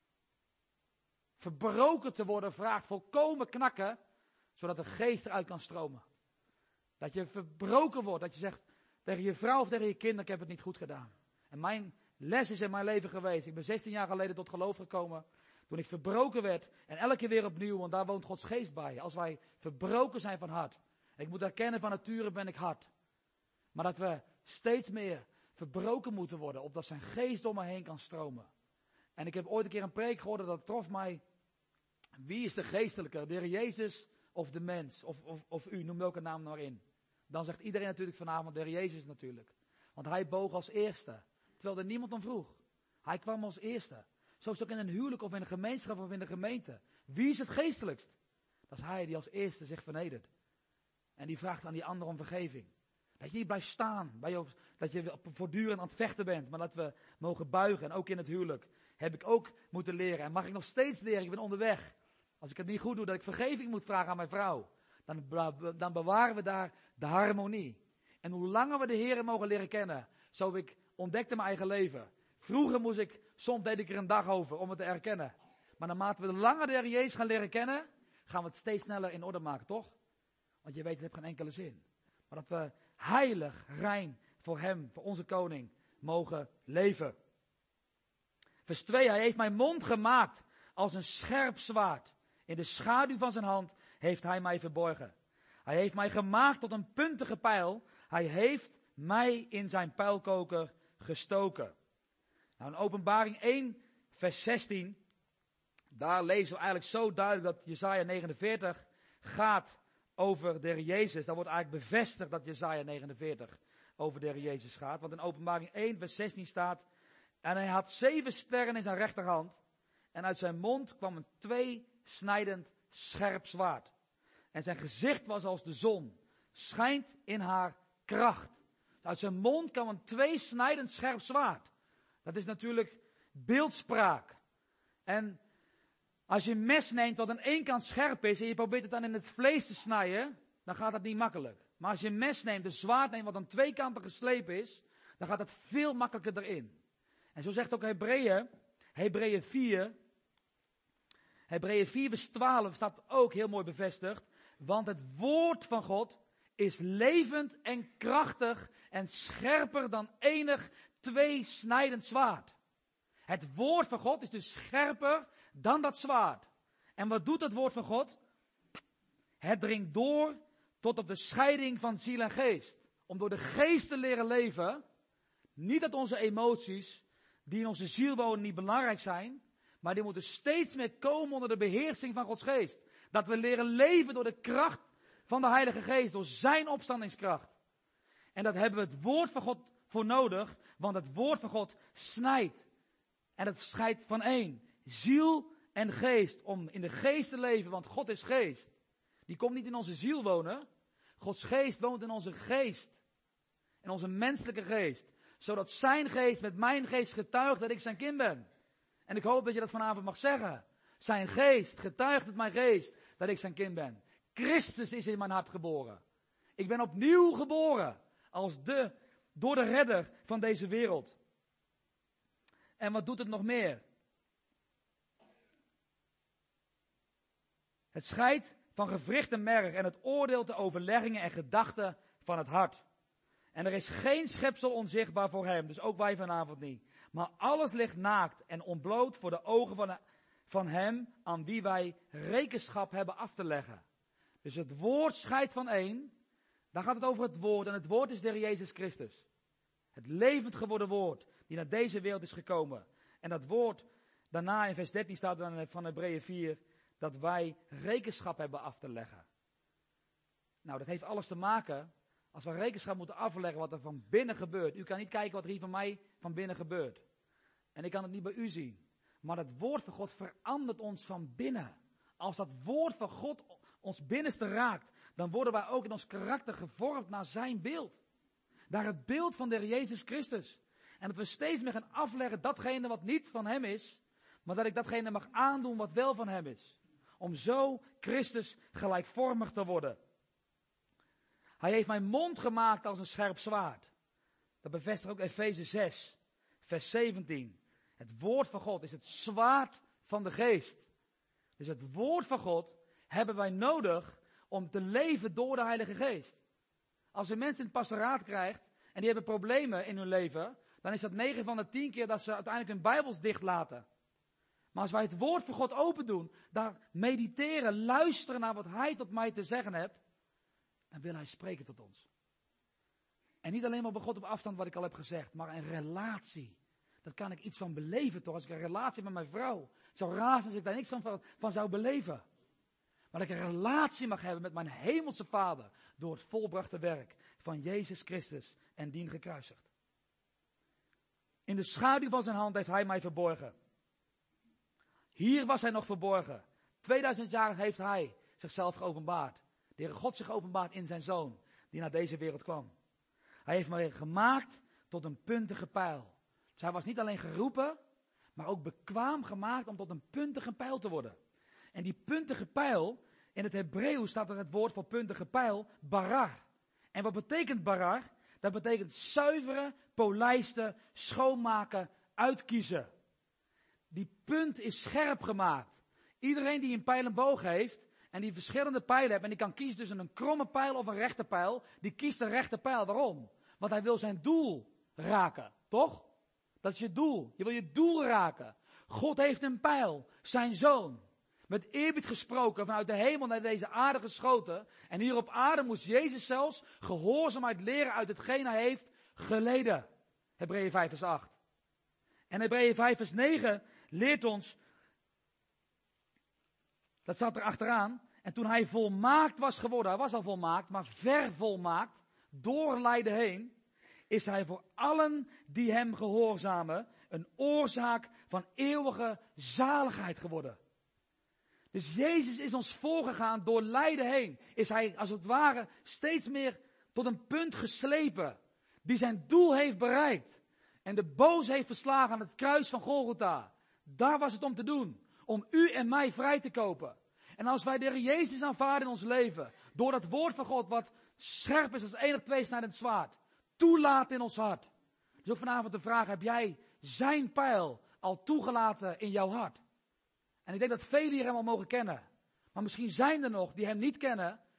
Verbroken te worden vraagt volkomen knakken. Zodat de geest eruit kan stromen. Dat je verbroken wordt. Dat je zegt tegen je vrouw of tegen je kinderen. Ik heb het niet goed gedaan. En mijn les is in mijn leven geweest. Ik ben zestien jaar geleden tot geloof gekomen. Toen ik verbroken werd. En elke keer weer opnieuw. Want daar woont Gods geest bij. Als wij verbroken zijn van hart. En ik moet erkennen van nature ben ik hard. Maar dat we steeds meer verbroken moeten worden. Opdat zijn geest door me heen kan stromen. En ik heb ooit een keer een preek gehoord. Dat trof mij. Wie is de geestelijke? De Heer Jezus of de mens? Of, of, of u, noem welke naam nou in. Dan zegt iedereen natuurlijk vanavond de Heer Jezus natuurlijk. Want hij boog als eerste. Terwijl er niemand om vroeg. Hij kwam als eerste. Zo is het ook in een huwelijk of in een gemeenschap of in de gemeente. Wie is het geestelijkst? Dat is hij die als eerste zich vernedert. En die vraagt aan die ander om vergeving. Dat je niet blijft staan. Bij je, dat je voortdurend aan het vechten bent. Maar dat we mogen buigen. En ook in het huwelijk heb ik ook moeten leren. En mag ik nog steeds leren. Ik ben onderweg. Als ik het niet goed doe, dat ik vergeving moet vragen aan mijn vrouw. Dan, dan bewaren we daar de harmonie. En hoe langer we de Heer mogen leren kennen. Zo heb ik ontdekt in mijn eigen leven. Vroeger moest ik, soms deed ik er een dag over om het te erkennen. Maar naarmate we langer de Heer Jezus gaan leren kennen. Gaan we het steeds sneller in orde maken, toch? Want je weet, het heeft geen enkele zin. Maar dat we heilig, rein voor hem, voor onze koning, mogen leven. Vers twee, hij heeft mijn mond gemaakt als een scherp zwaard. In de schaduw van zijn hand heeft hij mij verborgen. Hij heeft mij gemaakt tot een puntige pijl. Hij heeft mij in zijn pijlkoker gestoken. Nou, in Openbaring één, vers zestien. Daar lezen we eigenlijk zo duidelijk dat Jesaja negenenveertig gaat over de Heer Jezus. Daar wordt eigenlijk bevestigd dat Jesaja negenenveertig over de Heer Jezus gaat. Want in Openbaring één, vers zestien staat. En hij had zeven sterren in zijn rechterhand. En uit zijn mond kwam een tweesnijdend scherp zwaard. En zijn gezicht was als de zon. Schijnt in haar kracht. Uit zijn mond kwam een tweesnijdend scherp zwaard. Dat is natuurlijk beeldspraak. En als je een mes neemt wat aan één kant scherp is. En je probeert het dan in het vlees te snijden. Dan gaat dat niet makkelijk. Maar als je een mes neemt, een zwaard neemt wat aan twee kanten geslepen is. Dan gaat dat veel makkelijker erin. En zo zegt ook Hebreeën. Hebreeën vier. Hebreeën vier vers twaalf staat ook heel mooi bevestigd. Want het woord van God is levend en krachtig en scherper dan enig tweesnijdend zwaard. Het woord van God is dus scherper dan dat zwaard. En wat doet het woord van God? Het dringt door tot op de scheiding van ziel en geest. Om door de geest te leren leven, niet dat onze emoties die in onze ziel wonen niet belangrijk zijn, maar die moeten steeds meer komen onder de beheersing van Gods geest. Dat we leren leven door de kracht van de Heilige Geest, door zijn opstandingskracht. En dat hebben we het woord van God voor nodig, want het woord van God snijdt. En het scheidt van één, ziel en geest, om in de geest te leven, want God is geest. Die komt niet in onze ziel wonen. Gods geest woont in onze geest. In onze menselijke geest. Zodat zijn geest met mijn geest getuigt dat ik zijn kind ben. En ik hoop dat je dat vanavond mag zeggen. Zijn geest getuigt met mijn geest dat ik zijn kind ben. Christus is in mijn hart geboren. Ik ben opnieuw geboren. Als de, door de redder van deze wereld. En wat doet het nog meer? Het scheidt van gewricht en merg en het oordeelt de overleggingen en gedachten van het hart. En er is geen schepsel onzichtbaar voor hem, dus ook wij vanavond niet. Maar alles ligt naakt en ontbloot voor de ogen van, van hem aan wie wij rekenschap hebben af te leggen. Dus het woord scheidt van één, dan gaat het over het woord en het woord is de Heer Jezus Christus. Het levend geworden woord die naar deze wereld is gekomen. En dat woord, daarna in vers dertien staat dan van Hebreeën vier, dat wij rekenschap hebben af te leggen. Nou, dat heeft alles te maken, als we rekenschap moeten afleggen wat er van binnen gebeurt. U kan niet kijken wat er hier van mij van binnen gebeurt. En ik kan het niet bij u zien. Maar het woord van God verandert ons van binnen. Als dat woord van God ons binnenste raakt, dan worden wij ook in ons karakter gevormd naar zijn beeld. Naar het beeld van de Heer Jezus Christus. En dat we steeds meer gaan afleggen datgene wat niet van hem is, maar dat ik datgene mag aandoen wat wel van hem is. Om zo Christus gelijkvormig te worden. Hij heeft mijn mond gemaakt als een scherp zwaard. Dat bevestigt ook Efeze zes, vers zeventien. Het woord van God is het zwaard van de geest. Dus het woord van God hebben wij nodig om te leven door de Heilige Geest. Als je mensen in het pastoraat krijgt en die hebben problemen in hun leven, dan is dat negen van de tien keer dat ze uiteindelijk hun Bijbels dicht laten. Maar als wij het woord van God open doen, daar mediteren, luisteren naar wat hij tot mij te zeggen hebt, dan wil hij spreken tot ons. En niet alleen maar bij God op afstand wat ik al heb gezegd, maar een relatie. Dat kan ik iets van beleven toch, als ik een relatie heb met mijn vrouw. Het zou raar zijn als ik daar niks van, van zou beleven. Maar dat ik een relatie mag hebben met mijn hemelse Vader, door het volbrachte werk van Jezus Christus en dien gekruisigd. In de schaduw van zijn hand heeft hij mij verborgen. Hier was hij nog verborgen. tweeduizend jaar heeft hij zichzelf geopenbaard. De Heer God zich openbaart in zijn Zoon, die naar deze wereld kwam. Hij heeft mij gemaakt tot een puntige pijl. Dus hij was niet alleen geroepen, maar ook bekwaam gemaakt om tot een puntige pijl te worden. En die puntige pijl, in het Hebreeuws staat er het woord voor puntige pijl, barar. En wat betekent barar? Dat betekent zuiveren, polijsten, schoonmaken, uitkiezen. Die punt is scherp gemaakt. Iedereen die een pijl en boog heeft en die verschillende pijlen heeft en die kan kiezen tussen een kromme pijl of een rechte pijl, die kiest de rechte pijl. Waarom? Want hij wil zijn doel raken, toch? Dat is je doel. Je wil je doel raken. God heeft een pijl, zijn Zoon. Met eerbied gesproken vanuit de hemel naar deze aarde geschoten. En hier op aarde moest Jezus zelfs gehoorzaamheid leren uit hetgeen hij heeft geleden. Hebreeën vijf vers acht. En Hebreeën vijf vers negen leert ons, dat staat er achteraan, en toen hij volmaakt was geworden, hij was al volmaakt, maar vervolmaakt, door lijden heen, is hij voor allen die hem gehoorzamen een oorzaak van eeuwige zaligheid geworden. Dus Jezus is ons voorgegaan door lijden heen. Is hij als het ware steeds meer tot een punt geslepen. Die zijn doel heeft bereikt. En de boos heeft verslagen aan het kruis van Golgotha. Daar was het om te doen. Om u en mij vrij te kopen. En als wij de Heer Jezus aanvaarden in ons leven. Door dat woord van God wat scherp is als enig tweesnijdend zwaard. Toelaten in ons hart. Dus ook vanavond de vraag, heb jij zijn pijl al toegelaten in jouw hart? En ik denk dat velen hier hem al mogen kennen. Maar misschien zijn er nog die hem niet kennen.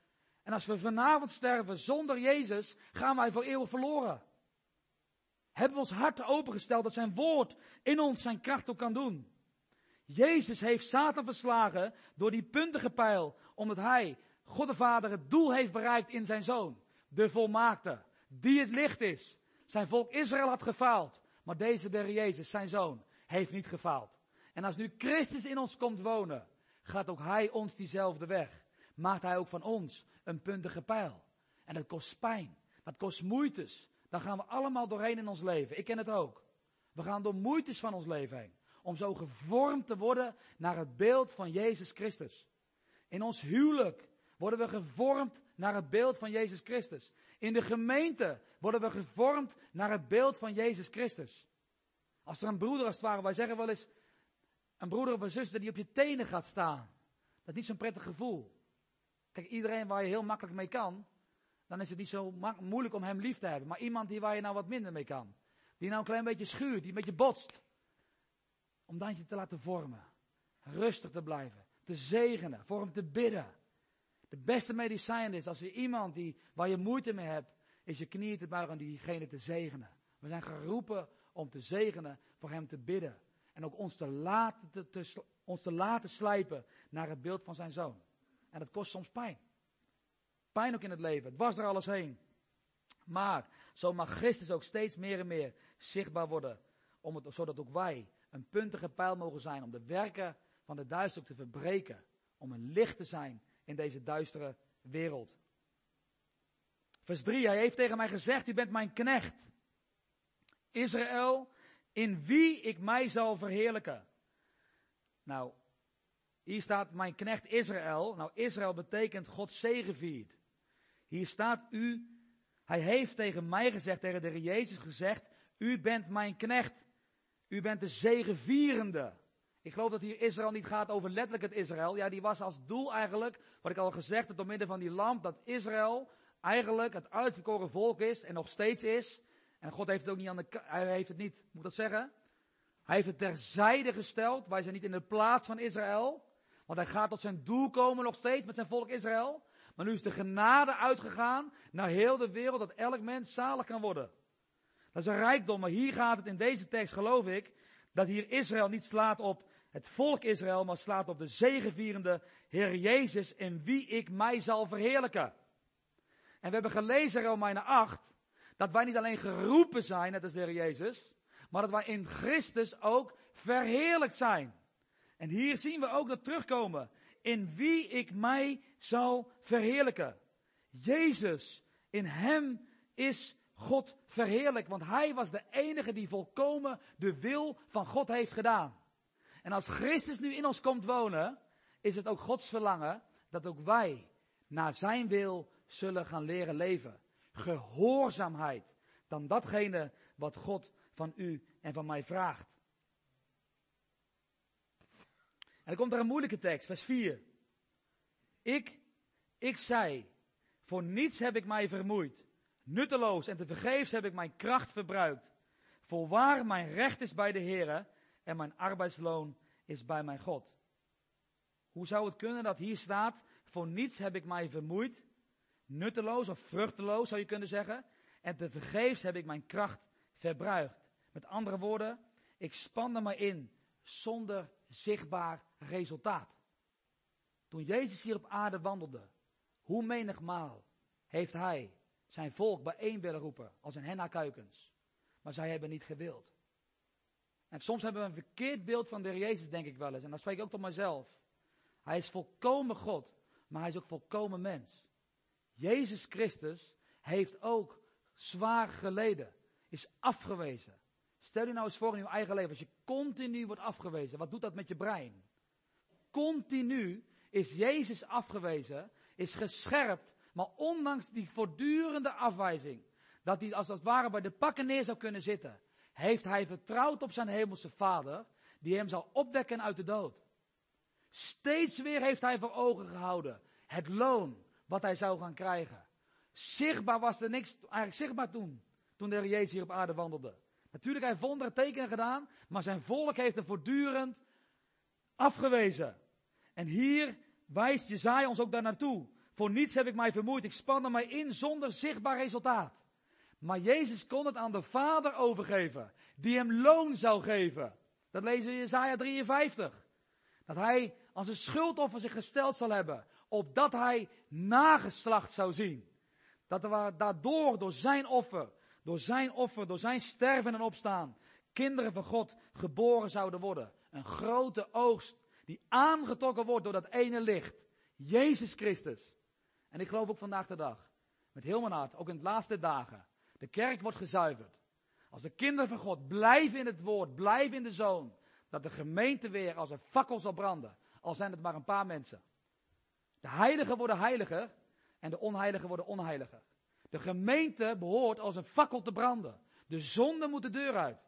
En als we vanavond sterven zonder Jezus, gaan wij voor eeuwig verloren. Hebben we ons hart opengesteld dat zijn woord in ons zijn kracht ook kan doen. Jezus heeft Satan verslagen door die puntige pijl, omdat hij, God de Vader, het doel heeft bereikt in zijn Zoon. De volmaakte, die het licht is. Zijn volk Israël had gefaald, maar deze de Jezus, zijn Zoon, heeft niet gefaald. En als nu Christus in ons komt wonen, gaat ook hij ons diezelfde weg. Maakt hij ook van ons een puntige pijl. En dat kost pijn, dat kost moeites. Daar gaan we allemaal doorheen in ons leven. Ik ken het ook. We gaan door moeites van ons leven heen. Om zo gevormd te worden naar het beeld van Jezus Christus. In ons huwelijk worden we gevormd naar het beeld van Jezus Christus. In de gemeente worden we gevormd naar het beeld van Jezus Christus. Als er een broeder als het ware, wij zeggen wel eens, een broeder of een zuster die op je tenen gaat staan. Dat is niet zo'n prettig gevoel. Kijk, iedereen waar je heel makkelijk mee kan, dan is het niet zo ma- moeilijk om hem lief te hebben. Maar iemand die waar je nou wat minder mee kan. Die nou een klein beetje schuurt, die een beetje botst. Om dan je te laten vormen. Rustig te blijven. Te zegenen. Voor hem te bidden. De beste medicijn is als je iemand die, waar je moeite mee hebt, is je knieën te buigen en diegene te zegenen. We zijn geroepen om te zegenen, voor hem te bidden. En ook ons te laten, te, te, ons te laten slijpen naar het beeld van zijn Zoon. En dat kost soms pijn. Pijn ook in het leven. Het was er alles heen. Maar zo mag Christus ook steeds meer en meer zichtbaar worden. Om het, zodat ook wij een puntige pijl mogen zijn om de werken van de duister te verbreken. Om een licht te zijn in deze duistere wereld. Vers drie, hij heeft tegen mij gezegd, u bent mijn knecht. Israël, in wie ik mij zal verheerlijken. Nou, hier staat mijn knecht Israël. Nou, Israël betekent God zegeviert. Hier staat u, hij heeft tegen mij gezegd, tegen de Heer Jezus gezegd, u bent mijn knecht. U bent de zegevierende. Ik geloof dat hier Israël niet gaat over letterlijk het Israël. Ja, die was als doel eigenlijk, wat ik al gezegd heb, door middel van die lamp, dat Israël eigenlijk het uitverkoren volk is en nog steeds is. En God heeft het ook niet aan de, hij heeft het niet, moet ik dat zeggen? Hij heeft het terzijde gesteld. Wij zijn niet in de plaats van Israël. Want hij gaat tot zijn doel komen nog steeds met zijn volk Israël. Maar nu is de genade uitgegaan naar heel de wereld dat elk mens zalig kan worden. Dat is een rijkdom, maar hier gaat het in deze tekst, geloof ik, dat hier Israël niet slaat op het volk Israël, maar slaat op de zegevierende Heer Jezus, in wie ik mij zal verheerlijken. En we hebben gelezen in Romeinen acht, dat wij niet alleen geroepen zijn, net als de Heer Jezus, maar dat wij in Christus ook verheerlijkt zijn. En hier zien we ook dat terugkomen, in wie ik mij zal verheerlijken. Jezus, in hem is God verheerlijk, want hij was de enige die volkomen de wil van God heeft gedaan. En als Christus nu in ons komt wonen, is het ook Gods verlangen dat ook wij naar zijn wil zullen gaan leren leven. Gehoorzaamheid, dan datgene wat God van u en van mij vraagt. En dan komt er een moeilijke tekst, vers vier. Ik, ik zei, voor niets heb ik mij vermoeid. Nutteloos en tevergeefs heb ik mijn kracht verbruikt. Voorwaar, mijn recht is bij de Heere en mijn arbeidsloon is bij mijn God. Hoe zou het kunnen dat hier staat, voor niets heb ik mij vermoeid. Nutteloos of vruchteloos zou je kunnen zeggen. En tevergeefs heb ik mijn kracht verbruikt. Met andere woorden, ik spande me in zonder zichtbaar resultaat. Toen Jezus hier op aarde wandelde, hoe menigmaal heeft hij zijn volk bijeen willen roepen, als een henna-kuikens. Maar zij hebben niet gewild. En soms hebben we een verkeerd beeld van de Heer Jezus, denk ik wel eens. En dat spreek ik ook tot mezelf. Hij is volkomen God, maar hij is ook volkomen mens. Jezus Christus heeft ook zwaar geleden, is afgewezen. Stel je nou eens voor in uw eigen leven, als je continu wordt afgewezen, wat doet dat met je brein? Continu is Jezus afgewezen, is gescherpt, maar ondanks die voortdurende afwijzing, dat hij als het ware bij de pakken neer zou kunnen zitten, heeft hij vertrouwd op zijn hemelse Vader, die hem zal opwekken uit de dood. Steeds weer heeft hij voor ogen gehouden het loon wat hij zou gaan krijgen. Zichtbaar was er niks, eigenlijk zichtbaar toen, toen de Heer Jezus hier op aarde wandelde. Natuurlijk, hij heeft wonderen tekenen gedaan, maar zijn volk heeft hem voortdurend afgewezen. En hier wijst Jesaja ons ook daar naartoe. Voor niets heb ik mij vermoeid. Ik spande mij in zonder zichtbaar resultaat. Maar Jezus kon het aan de Vader overgeven. Die hem loon zou geven. Dat lezen we in Jesaja drieënvijftig. Dat hij als een schuldoffer zich gesteld zal hebben. Opdat hij nageslacht zou zien. Dat er daardoor, door zijn offer, door zijn offer, door zijn sterven en opstaan, kinderen van God geboren zouden worden. Een grote oogst die aangetrokken wordt door dat ene licht. Jezus Christus. En ik geloof ook vandaag de dag, met heel mijn hart, ook in de laatste dagen, de kerk wordt gezuiverd. Als de kinderen van God blijven in het woord, blijven in de Zoon, dat de gemeente weer als een fakkel zal branden. Al zijn het maar een paar mensen. De heiligen worden heiliger en de onheiligen worden onheiliger. De gemeente behoort als een fakkel te branden. De zonde moet de deur uit.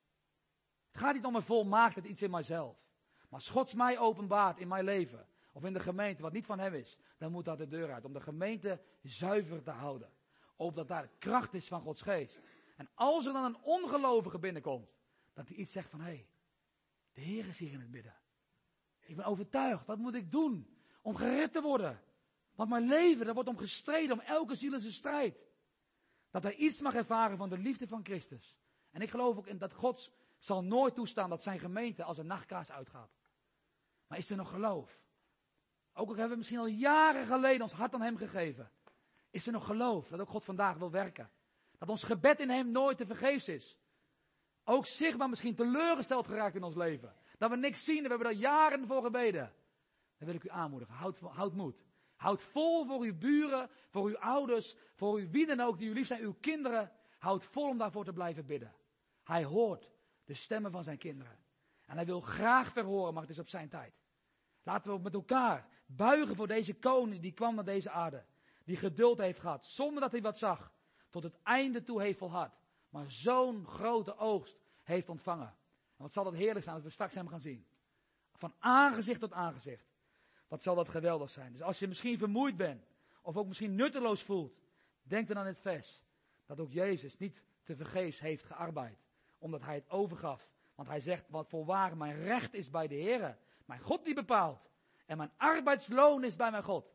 Het gaat niet om een volmaaktheid iets in mijzelf. Maar als Gods mij openbaart in mijn leven, of in de gemeente, wat niet van hem is, dan moet dat de deur uit. Om de gemeente zuiver te houden. Opdat daar de kracht is van Gods geest. En als er dan een ongelovige binnenkomt, dat hij iets zegt van, hé, hey, de Heer is hier in het midden. Ik ben overtuigd, wat moet ik doen om gered te worden? Want mijn leven, daar wordt om gestreden, om elke ziel is een strijd. Dat hij iets mag ervaren van de liefde van Christus. En ik geloof ook in dat God zal nooit toestaan dat zijn gemeente als een nachtkaars uitgaat. Maar is er nog geloof? Ook al hebben we misschien al jaren geleden ons hart aan hem gegeven. Is er nog geloof dat ook God vandaag wil werken? Dat ons gebed in hem nooit te vergeefs is. Ook zichtbaar misschien teleurgesteld geraakt in ons leven. Dat we niks zien, we hebben daar jaren voor gebeden. Dan wil ik u aanmoedigen, houd, houd moed. Houd vol voor uw buren, voor uw ouders, voor uw wie dan ook die u lief zijn, uw kinderen. Houd vol om daarvoor te blijven bidden. Hij hoort de stemmen van zijn kinderen. En hij wil graag verhoren, maar het is op zijn tijd. Laten we met elkaar buigen voor deze koning die kwam naar deze aarde. Die geduld heeft gehad, zonder dat hij wat zag. Tot het einde toe heeft volhard. Maar zo'n grote oogst heeft ontvangen. En wat zal dat heerlijk zijn als we straks hem gaan zien. Van aangezicht tot aangezicht. Wat zal dat geweldig zijn. Dus als je misschien vermoeid bent. Of ook misschien nutteloos voelt. Denk dan aan het vers. Dat ook Jezus niet te vergeefs heeft gearbeid. Omdat hij het overgaf. Want hij zegt, wat voorwaar mijn recht is bij de Heer. Mijn God die bepaalt. En mijn arbeidsloon is bij mijn God.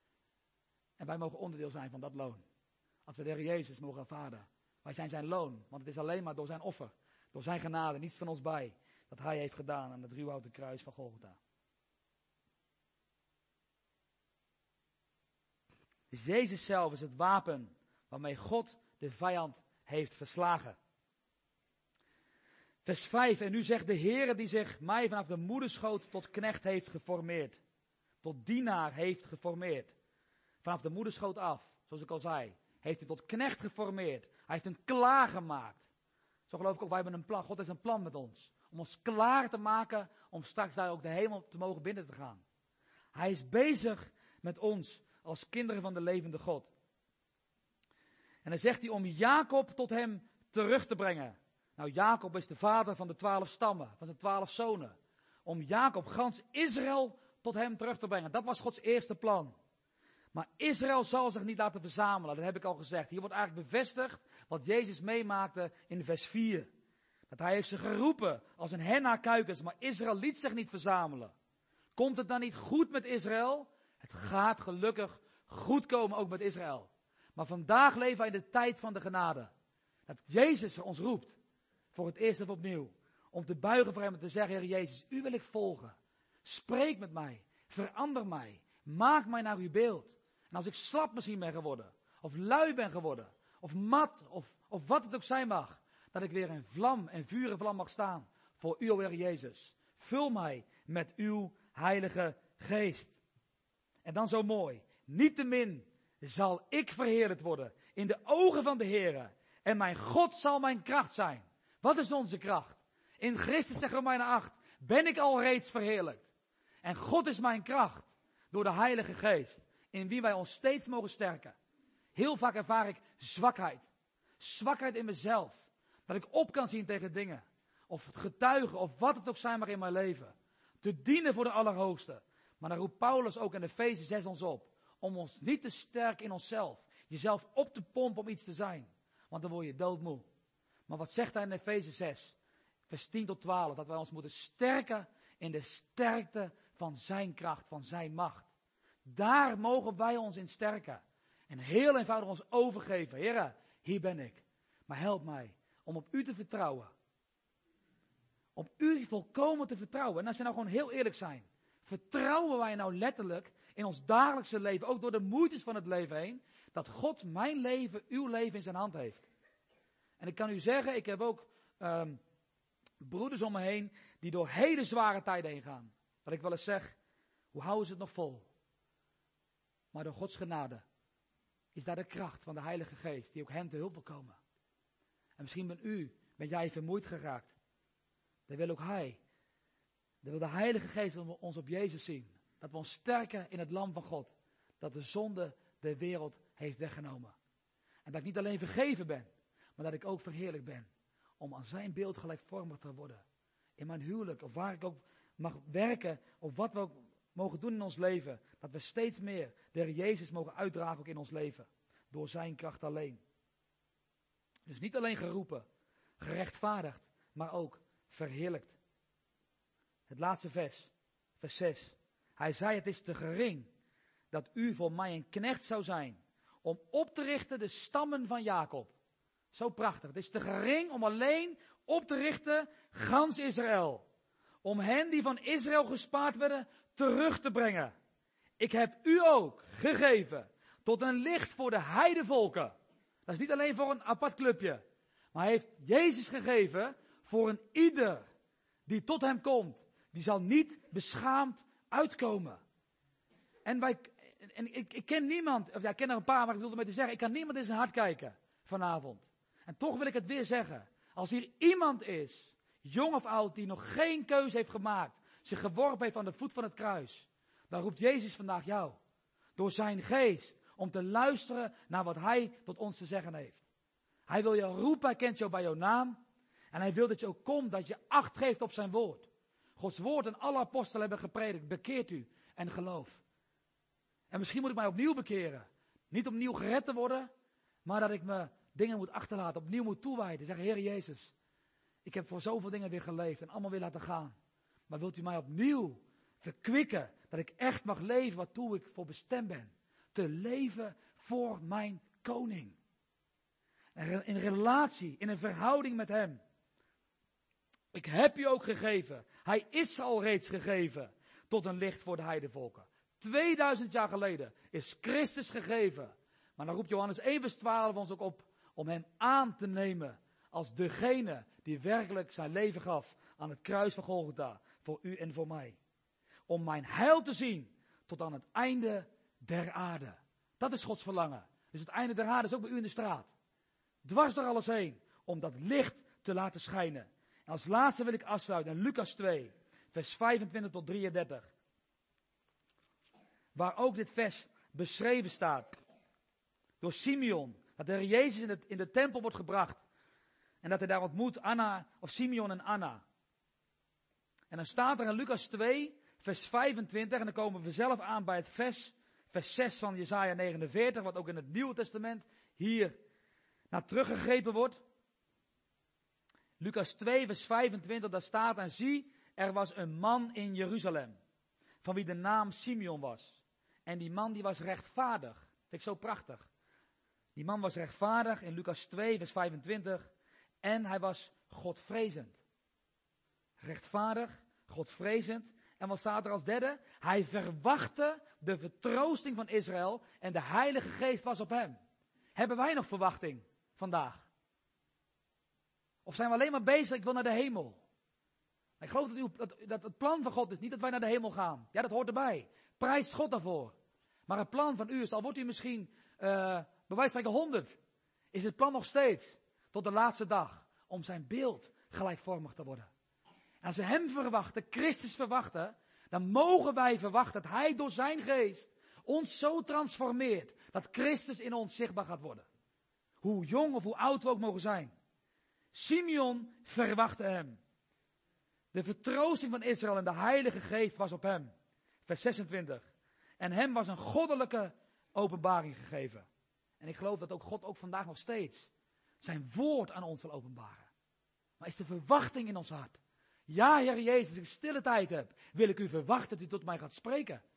En wij mogen onderdeel zijn van dat loon. Als we de Heer Jezus mogen ervaren. Wij zijn zijn loon. Want het is alleen maar door zijn offer. Door zijn genade. Niets van ons bij. Dat hij heeft gedaan aan het ruwhouten kruis van Golgotha. Dus Jezus zelf is het wapen waarmee God de vijand heeft verslagen. Vers vijf. En nu zegt de Heere die zich mij vanaf de moederschoot tot knecht heeft geformeerd. Tot dienaar heeft geformeerd. Vanaf de moederschoot af, zoals ik al zei, heeft hij tot knecht geformeerd. Hij heeft een klaargemaakt. Zo geloof ik ook, wij hebben een plan. God heeft een plan met ons. Om ons klaar te maken, om straks daar ook de hemel te mogen binnen te gaan. Hij is bezig met ons als kinderen van de levende God. En dan zegt hij om Jacob tot hem terug te brengen. Nou, Jacob is de vader van de twaalf stammen, van zijn twaalf zonen. Om Jacob, gans Israël, tot hem terug te brengen. Dat was Gods eerste plan. Maar Israël zal zich niet laten verzamelen, dat heb ik al gezegd. Hier wordt eigenlijk bevestigd wat Jezus meemaakte in vers vier. Dat hij heeft ze geroepen als een hen naar kuikens, maar Israël liet zich niet verzamelen. Komt het dan niet goed met Israël? Het gaat gelukkig goed komen ook met Israël. Maar vandaag leven wij in de tijd van de genade. Dat Jezus ons roept, voor het eerst of opnieuw, om te buigen voor hem en te zeggen, Heer Jezus, u wil ik volgen. Spreek met mij, verander mij, maak mij naar uw beeld. En als ik slap misschien ben geworden, of lui ben geworden, of mat, of, of wat het ook zijn mag, dat ik weer in vlam en vuur en vlam mag staan voor u, o Heer Jezus. Vul mij met uw heilige geest. En dan zo mooi, niettemin zal ik verheerlijkt worden in de ogen van de Heer. En mijn God zal mijn kracht zijn. Wat is onze kracht? In Christus, zegt Romeinen acht, ben ik al reeds verheerlijkt. En God is mijn kracht door de Heilige Geest, in wie wij ons steeds mogen sterken. Heel vaak ervaar ik zwakheid. Zwakheid in mezelf. Dat ik op kan zien tegen dingen. Of het getuigen, of wat het ook zijn mag in mijn leven. Te dienen voor de Allerhoogste. Maar dan roept Paulus ook in Efeze zes ons op. Om ons niet te sterken in onszelf. Jezelf op te pompen om iets te zijn. Want dan word je doodmoe. Maar wat zegt hij in Efeze zes? Vers tien tot twaalf. Dat wij ons moeten sterken in de sterkte van zijn kracht, van zijn macht. Daar mogen wij ons in sterken. En heel eenvoudig ons overgeven. Heere, hier ben ik. Maar help mij om op u te vertrouwen. Op u volkomen te vertrouwen. En als we nou gewoon heel eerlijk zijn. Vertrouwen wij nou letterlijk in ons dagelijkse leven, ook door de moeites van het leven heen, dat God mijn leven, uw leven in zijn hand heeft. En ik kan u zeggen, ik heb ook um, broeders om me heen die door hele zware tijden heen gaan. Dat ik wel eens zeg, hoe houden ze het nog vol? Maar door Gods genade is daar de kracht van de Heilige Geest die ook hen te hulp wil komen. En misschien ben u, ben jij vermoeid geraakt. Dan wil ook Hij, dan wil de Heilige Geest ons op Jezus zien. Dat we ons sterken in het Lam van God. Dat de zonde de wereld heeft weggenomen. En dat ik niet alleen vergeven ben, maar dat ik ook verheerlijk ben. Om aan zijn beeld gelijkvormig te worden. In mijn huwelijk, of waar ik ook mag werken, of wat we ook mogen doen in ons leven. Dat we steeds meer de Heer Jezus mogen uitdragen ook in ons leven. Door zijn kracht alleen. Dus niet alleen geroepen, gerechtvaardigd, maar ook verheerlijkt. Het laatste vers, vers zes. Hij zei, het is te gering dat u voor mij een knecht zou zijn om op te richten de stammen van Jacob. Zo prachtig. Het is te gering om alleen op te richten gans Israël. Om hen die van Israël gespaard werden terug te brengen. Ik heb u ook gegeven tot een licht voor de heidevolken. Dat is niet alleen voor een apart clubje. Maar hij heeft Jezus gegeven voor een ieder die tot hem komt. Die zal niet beschaamd uitkomen. En, wij, en ik, ik ken niemand, of ja, ik ken er een paar, maar ik wil ermee te zeggen, ik kan niemand in zijn hart kijken vanavond. En toch wil ik het weer zeggen. Als hier iemand is, jong of oud, die nog geen keuze heeft gemaakt, zich geworpen heeft aan de voet van het kruis, dan roept Jezus vandaag jou, door zijn geest, om te luisteren naar wat hij tot ons te zeggen heeft. Hij wil je roepen, hij kent jou bij jouw naam, en hij wil dat je ook komt, dat je acht geeft op zijn woord. Gods woord en alle apostelen hebben gepredikt, bekeert u en geloof. En misschien moet ik mij opnieuw bekeren. Niet opnieuw gered te worden, maar dat ik me dingen moet achterlaten, opnieuw moet toewijden. Zeggen, Heer Jezus, ik heb voor zoveel dingen weer geleefd en allemaal weer laten gaan. Maar wilt u mij opnieuw verkwikken, dat ik echt mag leven waartoe ik voor bestemd ben. Te leven voor mijn koning. En in relatie, in een verhouding met hem. Ik heb u ook gegeven. Hij is al reeds gegeven tot een licht voor de heidevolken. tweeduizend jaar geleden is Christus gegeven. Maar dan roept Johannes één vers twaalf ons ook op om hem aan te nemen als degene die werkelijk zijn leven gaf aan het kruis van Golgotha voor u en voor mij. Om mijn heil te zien tot aan het einde der aarde. Dat is Gods verlangen. Dus het einde der aarde is ook bij u in de straat. Dwars door alles heen. Om dat licht te laten schijnen. En als laatste wil ik afsluiten in Lucas twee, vers vijfentwintig tot drieëndertig. Waar ook dit vers beschreven staat. Door Simeon. Dat de Heer Jezus in de, in de tempel wordt gebracht. En dat hij daar ontmoet Anna, of Simeon en Anna. En dan staat er in Lucas twee, vers vijfentwintig. En dan komen we zelf aan bij het vers, vers zes van Jesaja negenenveertig. Wat ook in het Nieuwe Testament hier naar teruggegrepen wordt. Lucas twee, vers vijfentwintig, daar staat, en zie, er was een man in Jeruzalem, van wie de naam Simeon was. En die man die was rechtvaardig. Vind ik zo prachtig. Die man was rechtvaardig in Lucas twee, vers vijfentwintig. En hij was godvrezend. Rechtvaardig, godvrezend. En wat staat er als derde? Hij verwachtte de vertroosting van Israël en de Heilige Geest was op hem. Hebben wij nog verwachting vandaag? Of zijn we alleen maar bezig, ik wil naar de hemel? Ik geloof dat, u, dat, dat het plan van God is niet dat wij naar de hemel gaan. Ja, dat hoort erbij. Prijst God daarvoor. Maar het plan van u is, al wordt u misschien uh, bij wijze van spreken honderd, is het plan nog steeds tot de laatste dag om zijn beeld gelijkvormig te worden. En als we hem verwachten, Christus verwachten, dan mogen wij verwachten dat hij door zijn geest ons zo transformeert dat Christus in ons zichtbaar gaat worden. Hoe jong of hoe oud we ook mogen zijn. Simeon verwachtte hem. De vertroosting van Israël en de Heilige Geest was op hem. Vers zesentwintig. En hem was een goddelijke openbaring gegeven. En ik geloof dat ook God ook vandaag nog steeds zijn woord aan ons wil openbaren. Maar is de verwachting in ons hart? Ja, Heer Jezus, als ik stille tijd heb, wil ik u verwachten dat u tot mij gaat spreken.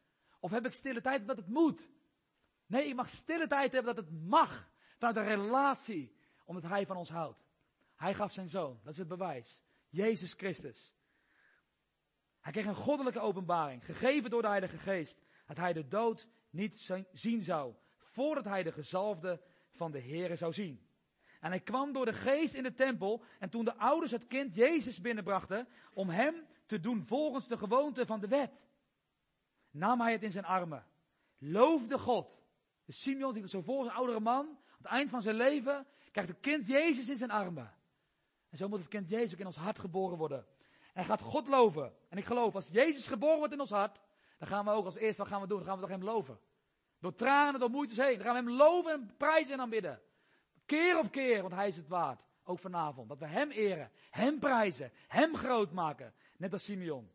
Of heb ik stille tijd omdat het moet? Nee, ik mag stille tijd hebben dat het mag. Vanuit een relatie, omdat hij van ons houdt. Hij gaf zijn zoon, dat is het bewijs. Jezus Christus. Hij kreeg een goddelijke openbaring, gegeven door de Heilige Geest, dat hij de dood niet zien zou, voordat hij de gezalfde van de Here zou zien. En hij kwam door de Geest in de tempel, en toen de ouders het kind Jezus binnenbrachten, om hem te doen volgens de gewoonte van de wet, nam hij het in zijn armen. Loofde God. Dus Simeon ziet het zo voor, zijn oudere man, aan het eind van zijn leven, krijgt het kind Jezus in zijn armen. En zo moet het kind Jezus ook in ons hart geboren worden. En hij gaat God loven. En ik geloof, als Jezus geboren wordt in ons hart, dan gaan we ook als eerste, wat gaan we doen? Dan gaan we toch hem loven. Door tranen, door moeites heen. Dan gaan we hem loven en prijzen en aanbidden. Keer op keer, want hij is het waard. Ook vanavond. Dat we hem eren, hem prijzen, hem groot maken. Net als Simeon.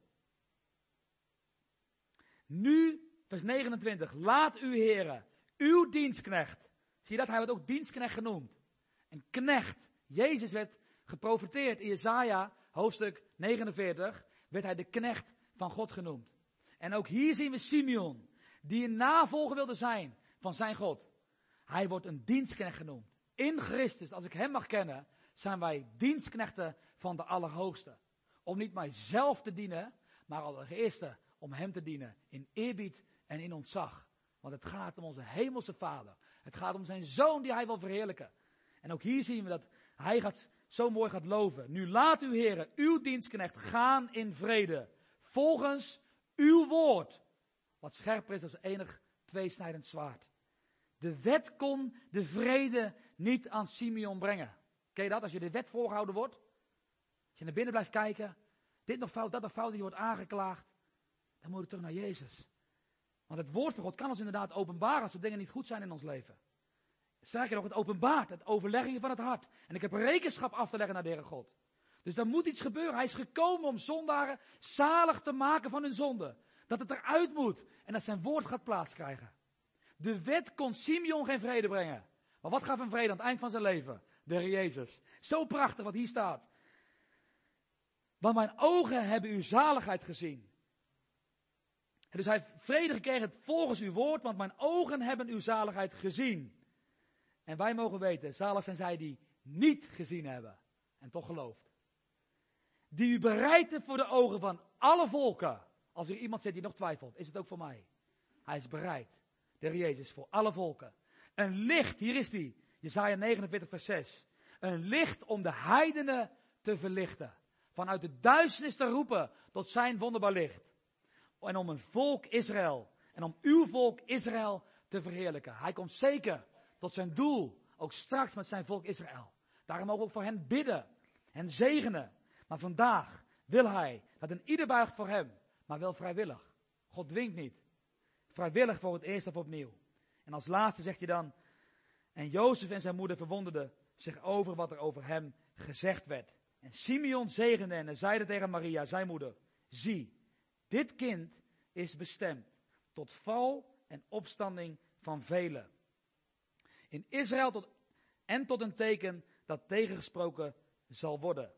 Nu, vers negenentwintig. Laat u, Heere, uw dienstknecht. Zie je dat? Hij wordt ook dienstknecht genoemd. Een knecht. Jezus werd geprofeteerd in Jesaja, hoofdstuk negenenveertig, werd hij de knecht van God genoemd. En ook hier zien we Simeon, die een navolger wilde zijn van zijn God. Hij wordt een dienstknecht genoemd. In Christus, als ik hem mag kennen, zijn wij dienstknechten van de Allerhoogste. Om niet mijzelf te dienen, maar allereerst om hem te dienen. In eerbied en in ontzag. Want het gaat om onze hemelse Vader. Het gaat om zijn Zoon die hij wil verheerlijken. En ook hier zien we dat hij gaat, zo mooi gaat loven. Nu laat u, Heere, uw dienstknecht gaan in vrede. Volgens uw woord. Wat scherper is dan enig tweesnijdend zwaard. De wet kon de vrede niet aan Simeon brengen. Ken je dat? Als je de wet voorgehouden wordt. Als je naar binnen blijft kijken. Dit nog fout, dat nog fout, die wordt aangeklaagd. Dan moet je terug naar Jezus. Want het woord van God kan ons inderdaad openbaren als er dingen niet goed zijn in ons leven. Sterker nog, het openbaart, het overleggingen van het hart. En ik heb rekenschap af te leggen naar de Heere God. Dus er moet iets gebeuren. Hij is gekomen om zondaren zalig te maken van hun zonde. Dat het eruit moet en dat zijn woord gaat plaats krijgen. De wet kon Simeon geen vrede brengen. Maar wat gaf hem vrede aan het eind van zijn leven? De Heer Jezus. Zo prachtig wat hier staat. Want mijn ogen hebben uw zaligheid gezien. En dus hij heeft vrede gekregen volgens uw woord, want mijn ogen hebben uw zaligheid gezien. En wij mogen weten, zalig zijn zij die niet gezien hebben en toch gelooft. Die u bereidt hebt voor de ogen van alle volken. Als er iemand zit die nog twijfelt, is het ook voor mij. Hij is bereid, de Heer Jezus, voor alle volken. Een licht, hier is die, Jesaja negenenveertig vers zes. Een licht om de heidenen te verlichten. Vanuit de duisternis te roepen tot zijn wonderbaar licht. En om een volk Israël, en om uw volk Israël te verheerlijken. Hij komt zeker tot zijn doel, ook straks met zijn volk Israël. Daarom mogen we ook voor hen bidden en zegenen. Maar vandaag wil hij dat een ieder buigt voor hem, maar wel vrijwillig. God dwingt niet. Vrijwillig voor het eerst of opnieuw. En als laatste zegt hij dan, en Jozef en zijn moeder verwonderden zich over wat er over hem gezegd werd. En Simeon zegende en zeide tegen Maria, zijn moeder, zie, dit kind is bestemd tot val en opstanding van velen. In Israël tot, en tot een teken dat tegengesproken zal worden.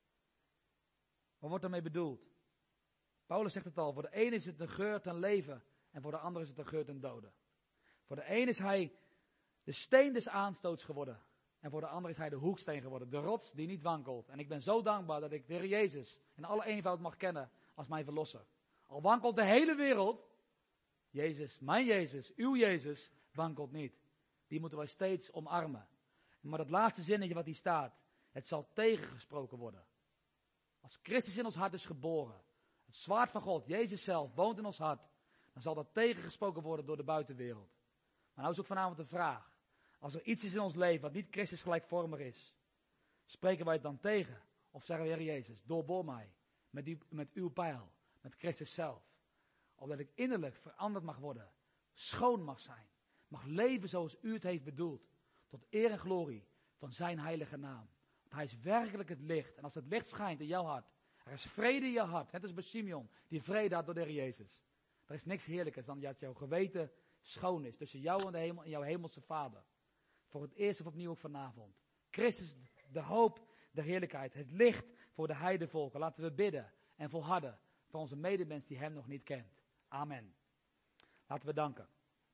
Wat wordt daarmee bedoeld? Paulus zegt het al, voor de ene is het een geur ten leven en voor de andere is het een geur ten doden. Voor de ene is hij de steen des aanstoots geworden en voor de andere is hij de hoeksteen geworden, de rots die niet wankelt. En ik ben zo dankbaar dat ik de Heer Jezus in alle eenvoud mag kennen als mijn verlosser. Al wankelt de hele wereld, Jezus, mijn Jezus, uw Jezus, wankelt niet. Die moeten wij steeds omarmen. Maar dat laatste zinnetje wat hier staat, het zal tegengesproken worden. Als Christus in ons hart is geboren, het zwaard van God, Jezus zelf, woont in ons hart, dan zal dat tegengesproken worden door de buitenwereld. Maar nou is ook vanavond een vraag. Als er iets is in ons leven wat niet Christus gelijkvormig is, spreken wij het dan tegen? Of zeggen we, Heer Jezus, doorboor mij met, die, met uw pijl, met Christus zelf. Opdat ik innerlijk veranderd mag worden, schoon mag zijn, mag leven zoals u het heeft bedoeld, tot eer en glorie van zijn heilige naam. Want hij is werkelijk het licht. En als het licht schijnt in jouw hart, er is vrede in jouw hart, net als bij Simeon, die vrede had door de Heer Jezus. Er is niks heerlijkers dan dat jouw geweten schoon is tussen jou en, de hemel, en jouw hemelse Vader. Voor het eerst of opnieuw ook vanavond. Christus, de hoop, de heerlijkheid, het licht voor de heidevolken. Laten we bidden en volharden voor onze medemens die hem nog niet kent. Amen. Laten we danken.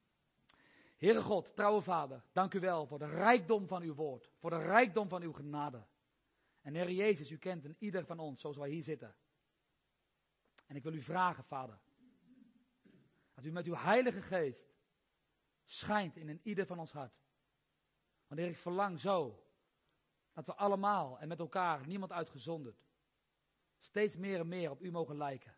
Heere God, trouwe Vader, dank u wel voor de rijkdom van uw woord. Voor de rijkdom van uw genade. En Heer Jezus, u kent een ieder van ons zoals wij hier zitten. En ik wil u vragen, Vader, dat u met uw heilige geest schijnt in een ieder van ons hart. Want Heer, ik verlang zo dat we allemaal en met elkaar, niemand uitgezonderd, steeds meer en meer op u mogen lijken.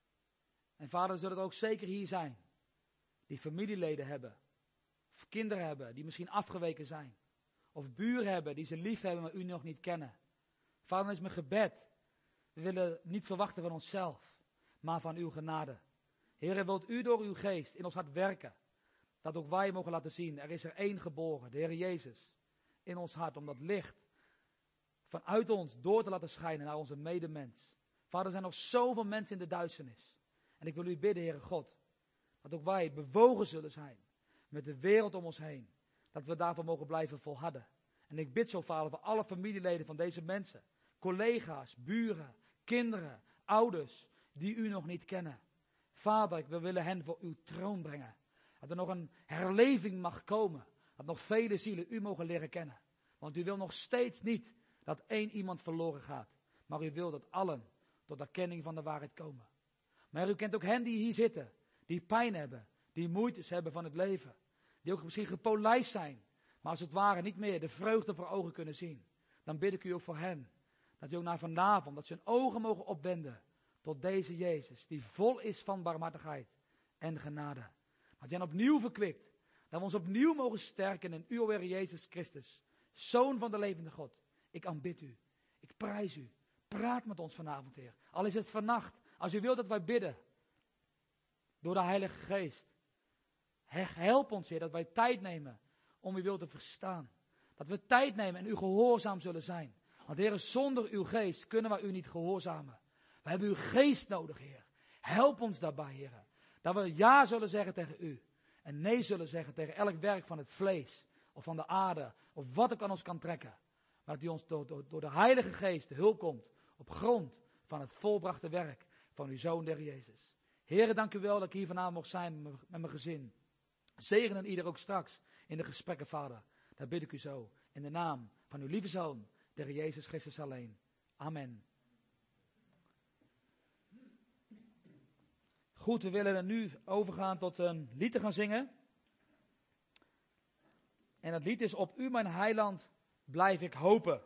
En Vader, er zullen er ook zeker hier zijn die familieleden hebben, of kinderen hebben die misschien afgeweken zijn, of buren hebben die ze lief hebben maar u nog niet kennen. Vader, dat is mijn gebed. We willen niet verwachten van onszelf, maar van uw genade. Heer, wilt u door uw geest in ons hart werken, dat ook wij mogen laten zien, er is er één geboren, de Heer Jezus, in ons hart, om dat licht vanuit ons door te laten schijnen naar onze medemens. Vader, er zijn nog zoveel mensen in de duisternis. En ik wil u bidden, Heere God, dat ook wij bewogen zullen zijn met de wereld om ons heen. Dat we daarvoor mogen blijven volharden. En ik bid zo, Vader, voor alle familieleden van deze mensen. Collega's, buren, kinderen, ouders, die u nog niet kennen. Vader, we willen hen voor uw troon brengen. Dat er nog een herleving mag komen. Dat nog vele zielen u mogen leren kennen. Want u wil nog steeds niet dat één iemand verloren gaat. Maar u wil dat allen tot erkenning van de waarheid komen. Maar u kent ook hen die hier zitten. Die pijn hebben. Die moeites hebben van het leven. Die ook misschien gepolijst zijn. Maar als het ware niet meer de vreugde voor ogen kunnen zien. Dan bid ik u ook voor hen. Dat u ook naar vanavond, dat ze hun ogen mogen opwenden. Tot deze Jezus. Die vol is van barmhartigheid en genade. Dat jij hen opnieuw verkwikt. Dat we ons opnieuw mogen sterken in uw Heer Jezus Christus. Zoon van de levende God. Ik aanbid u. Ik prijs u. Praat met ons vanavond, Heer. Al is het vannacht. Als u wilt dat wij bidden. Door de Heilige Geest. Help ons, Heer, dat wij tijd nemen om uw wil te verstaan. Dat we tijd nemen en u gehoorzaam zullen zijn. Want Heer, zonder uw geest kunnen wij u niet gehoorzamen. We hebben uw geest nodig, Heer. Help ons daarbij, Heer. Dat we ja zullen zeggen tegen u. En nee zullen zeggen tegen elk werk van het vlees. Of van de aarde. Of wat ik aan ons kan trekken. Maar dat u ons door, door, door de Heilige Geest de hulp komt. Op grond van het volbrachte werk van uw Zoon der Jezus. Heer, dank u wel dat ik hier vanavond mocht zijn met mijn gezin. Zegen en ieder ook straks in de gesprekken, Vader. Dat bid ik u zo. In de naam van uw lieve Zoon, der Jezus Christus alleen. Amen. Goed, we willen er nu overgaan tot een lied te gaan zingen. En dat lied is Op u, mijn heiland, blijf ik hopen.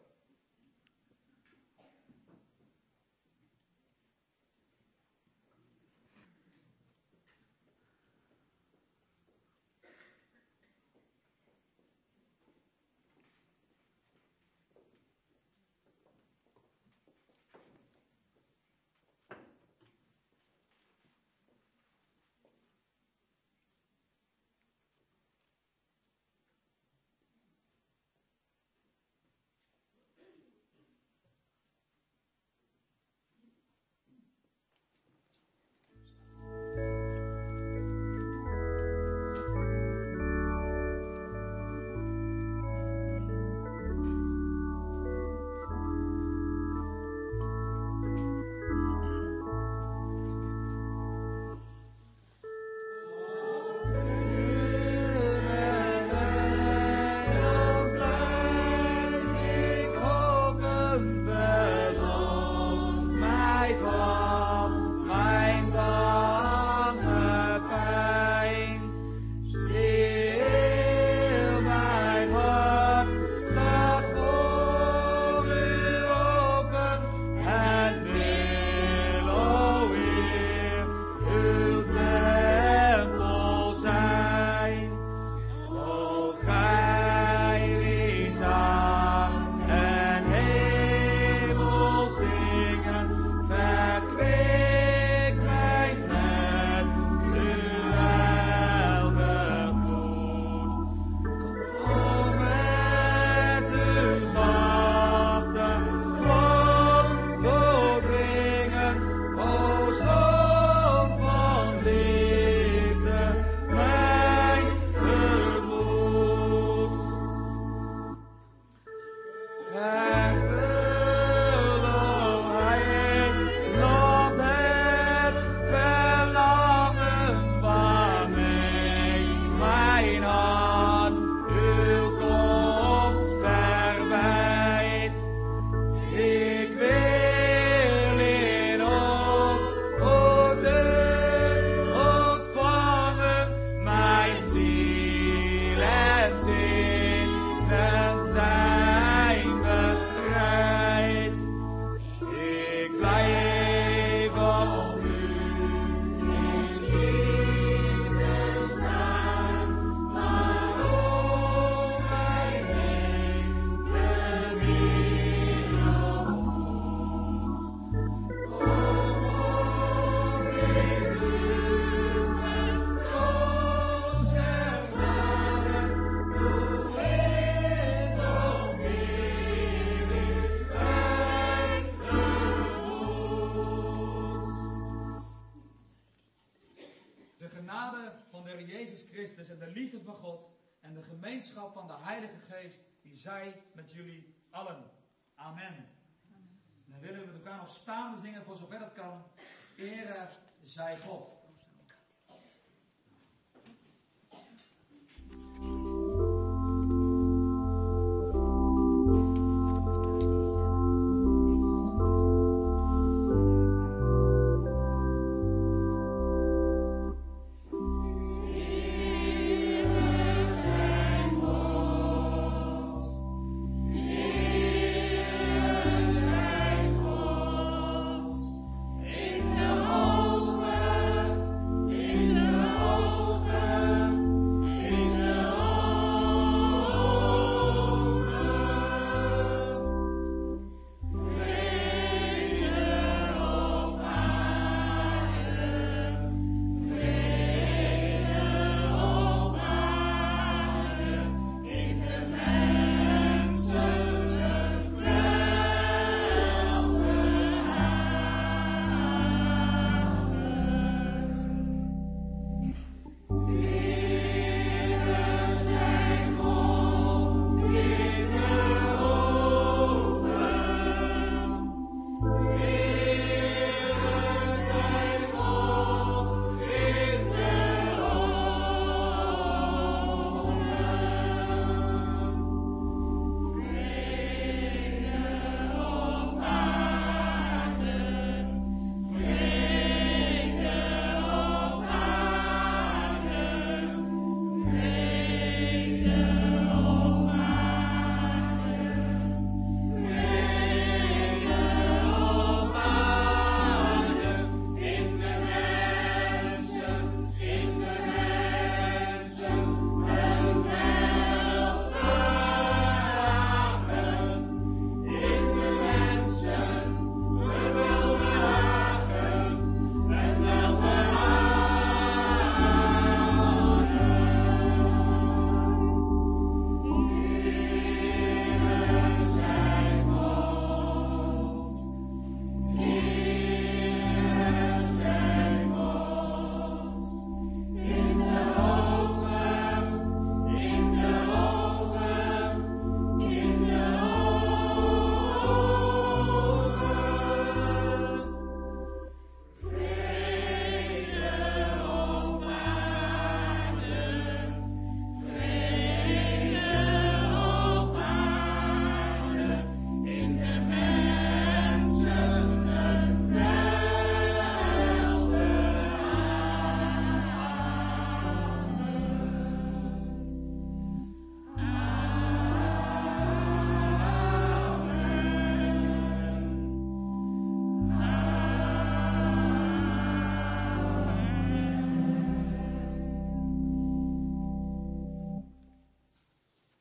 Christus en de liefde van God en de gemeenschap van de Heilige Geest, die zij met jullie allen. Amen. Dan willen we met elkaar nog staande zingen voor zover het kan. Ere zij God.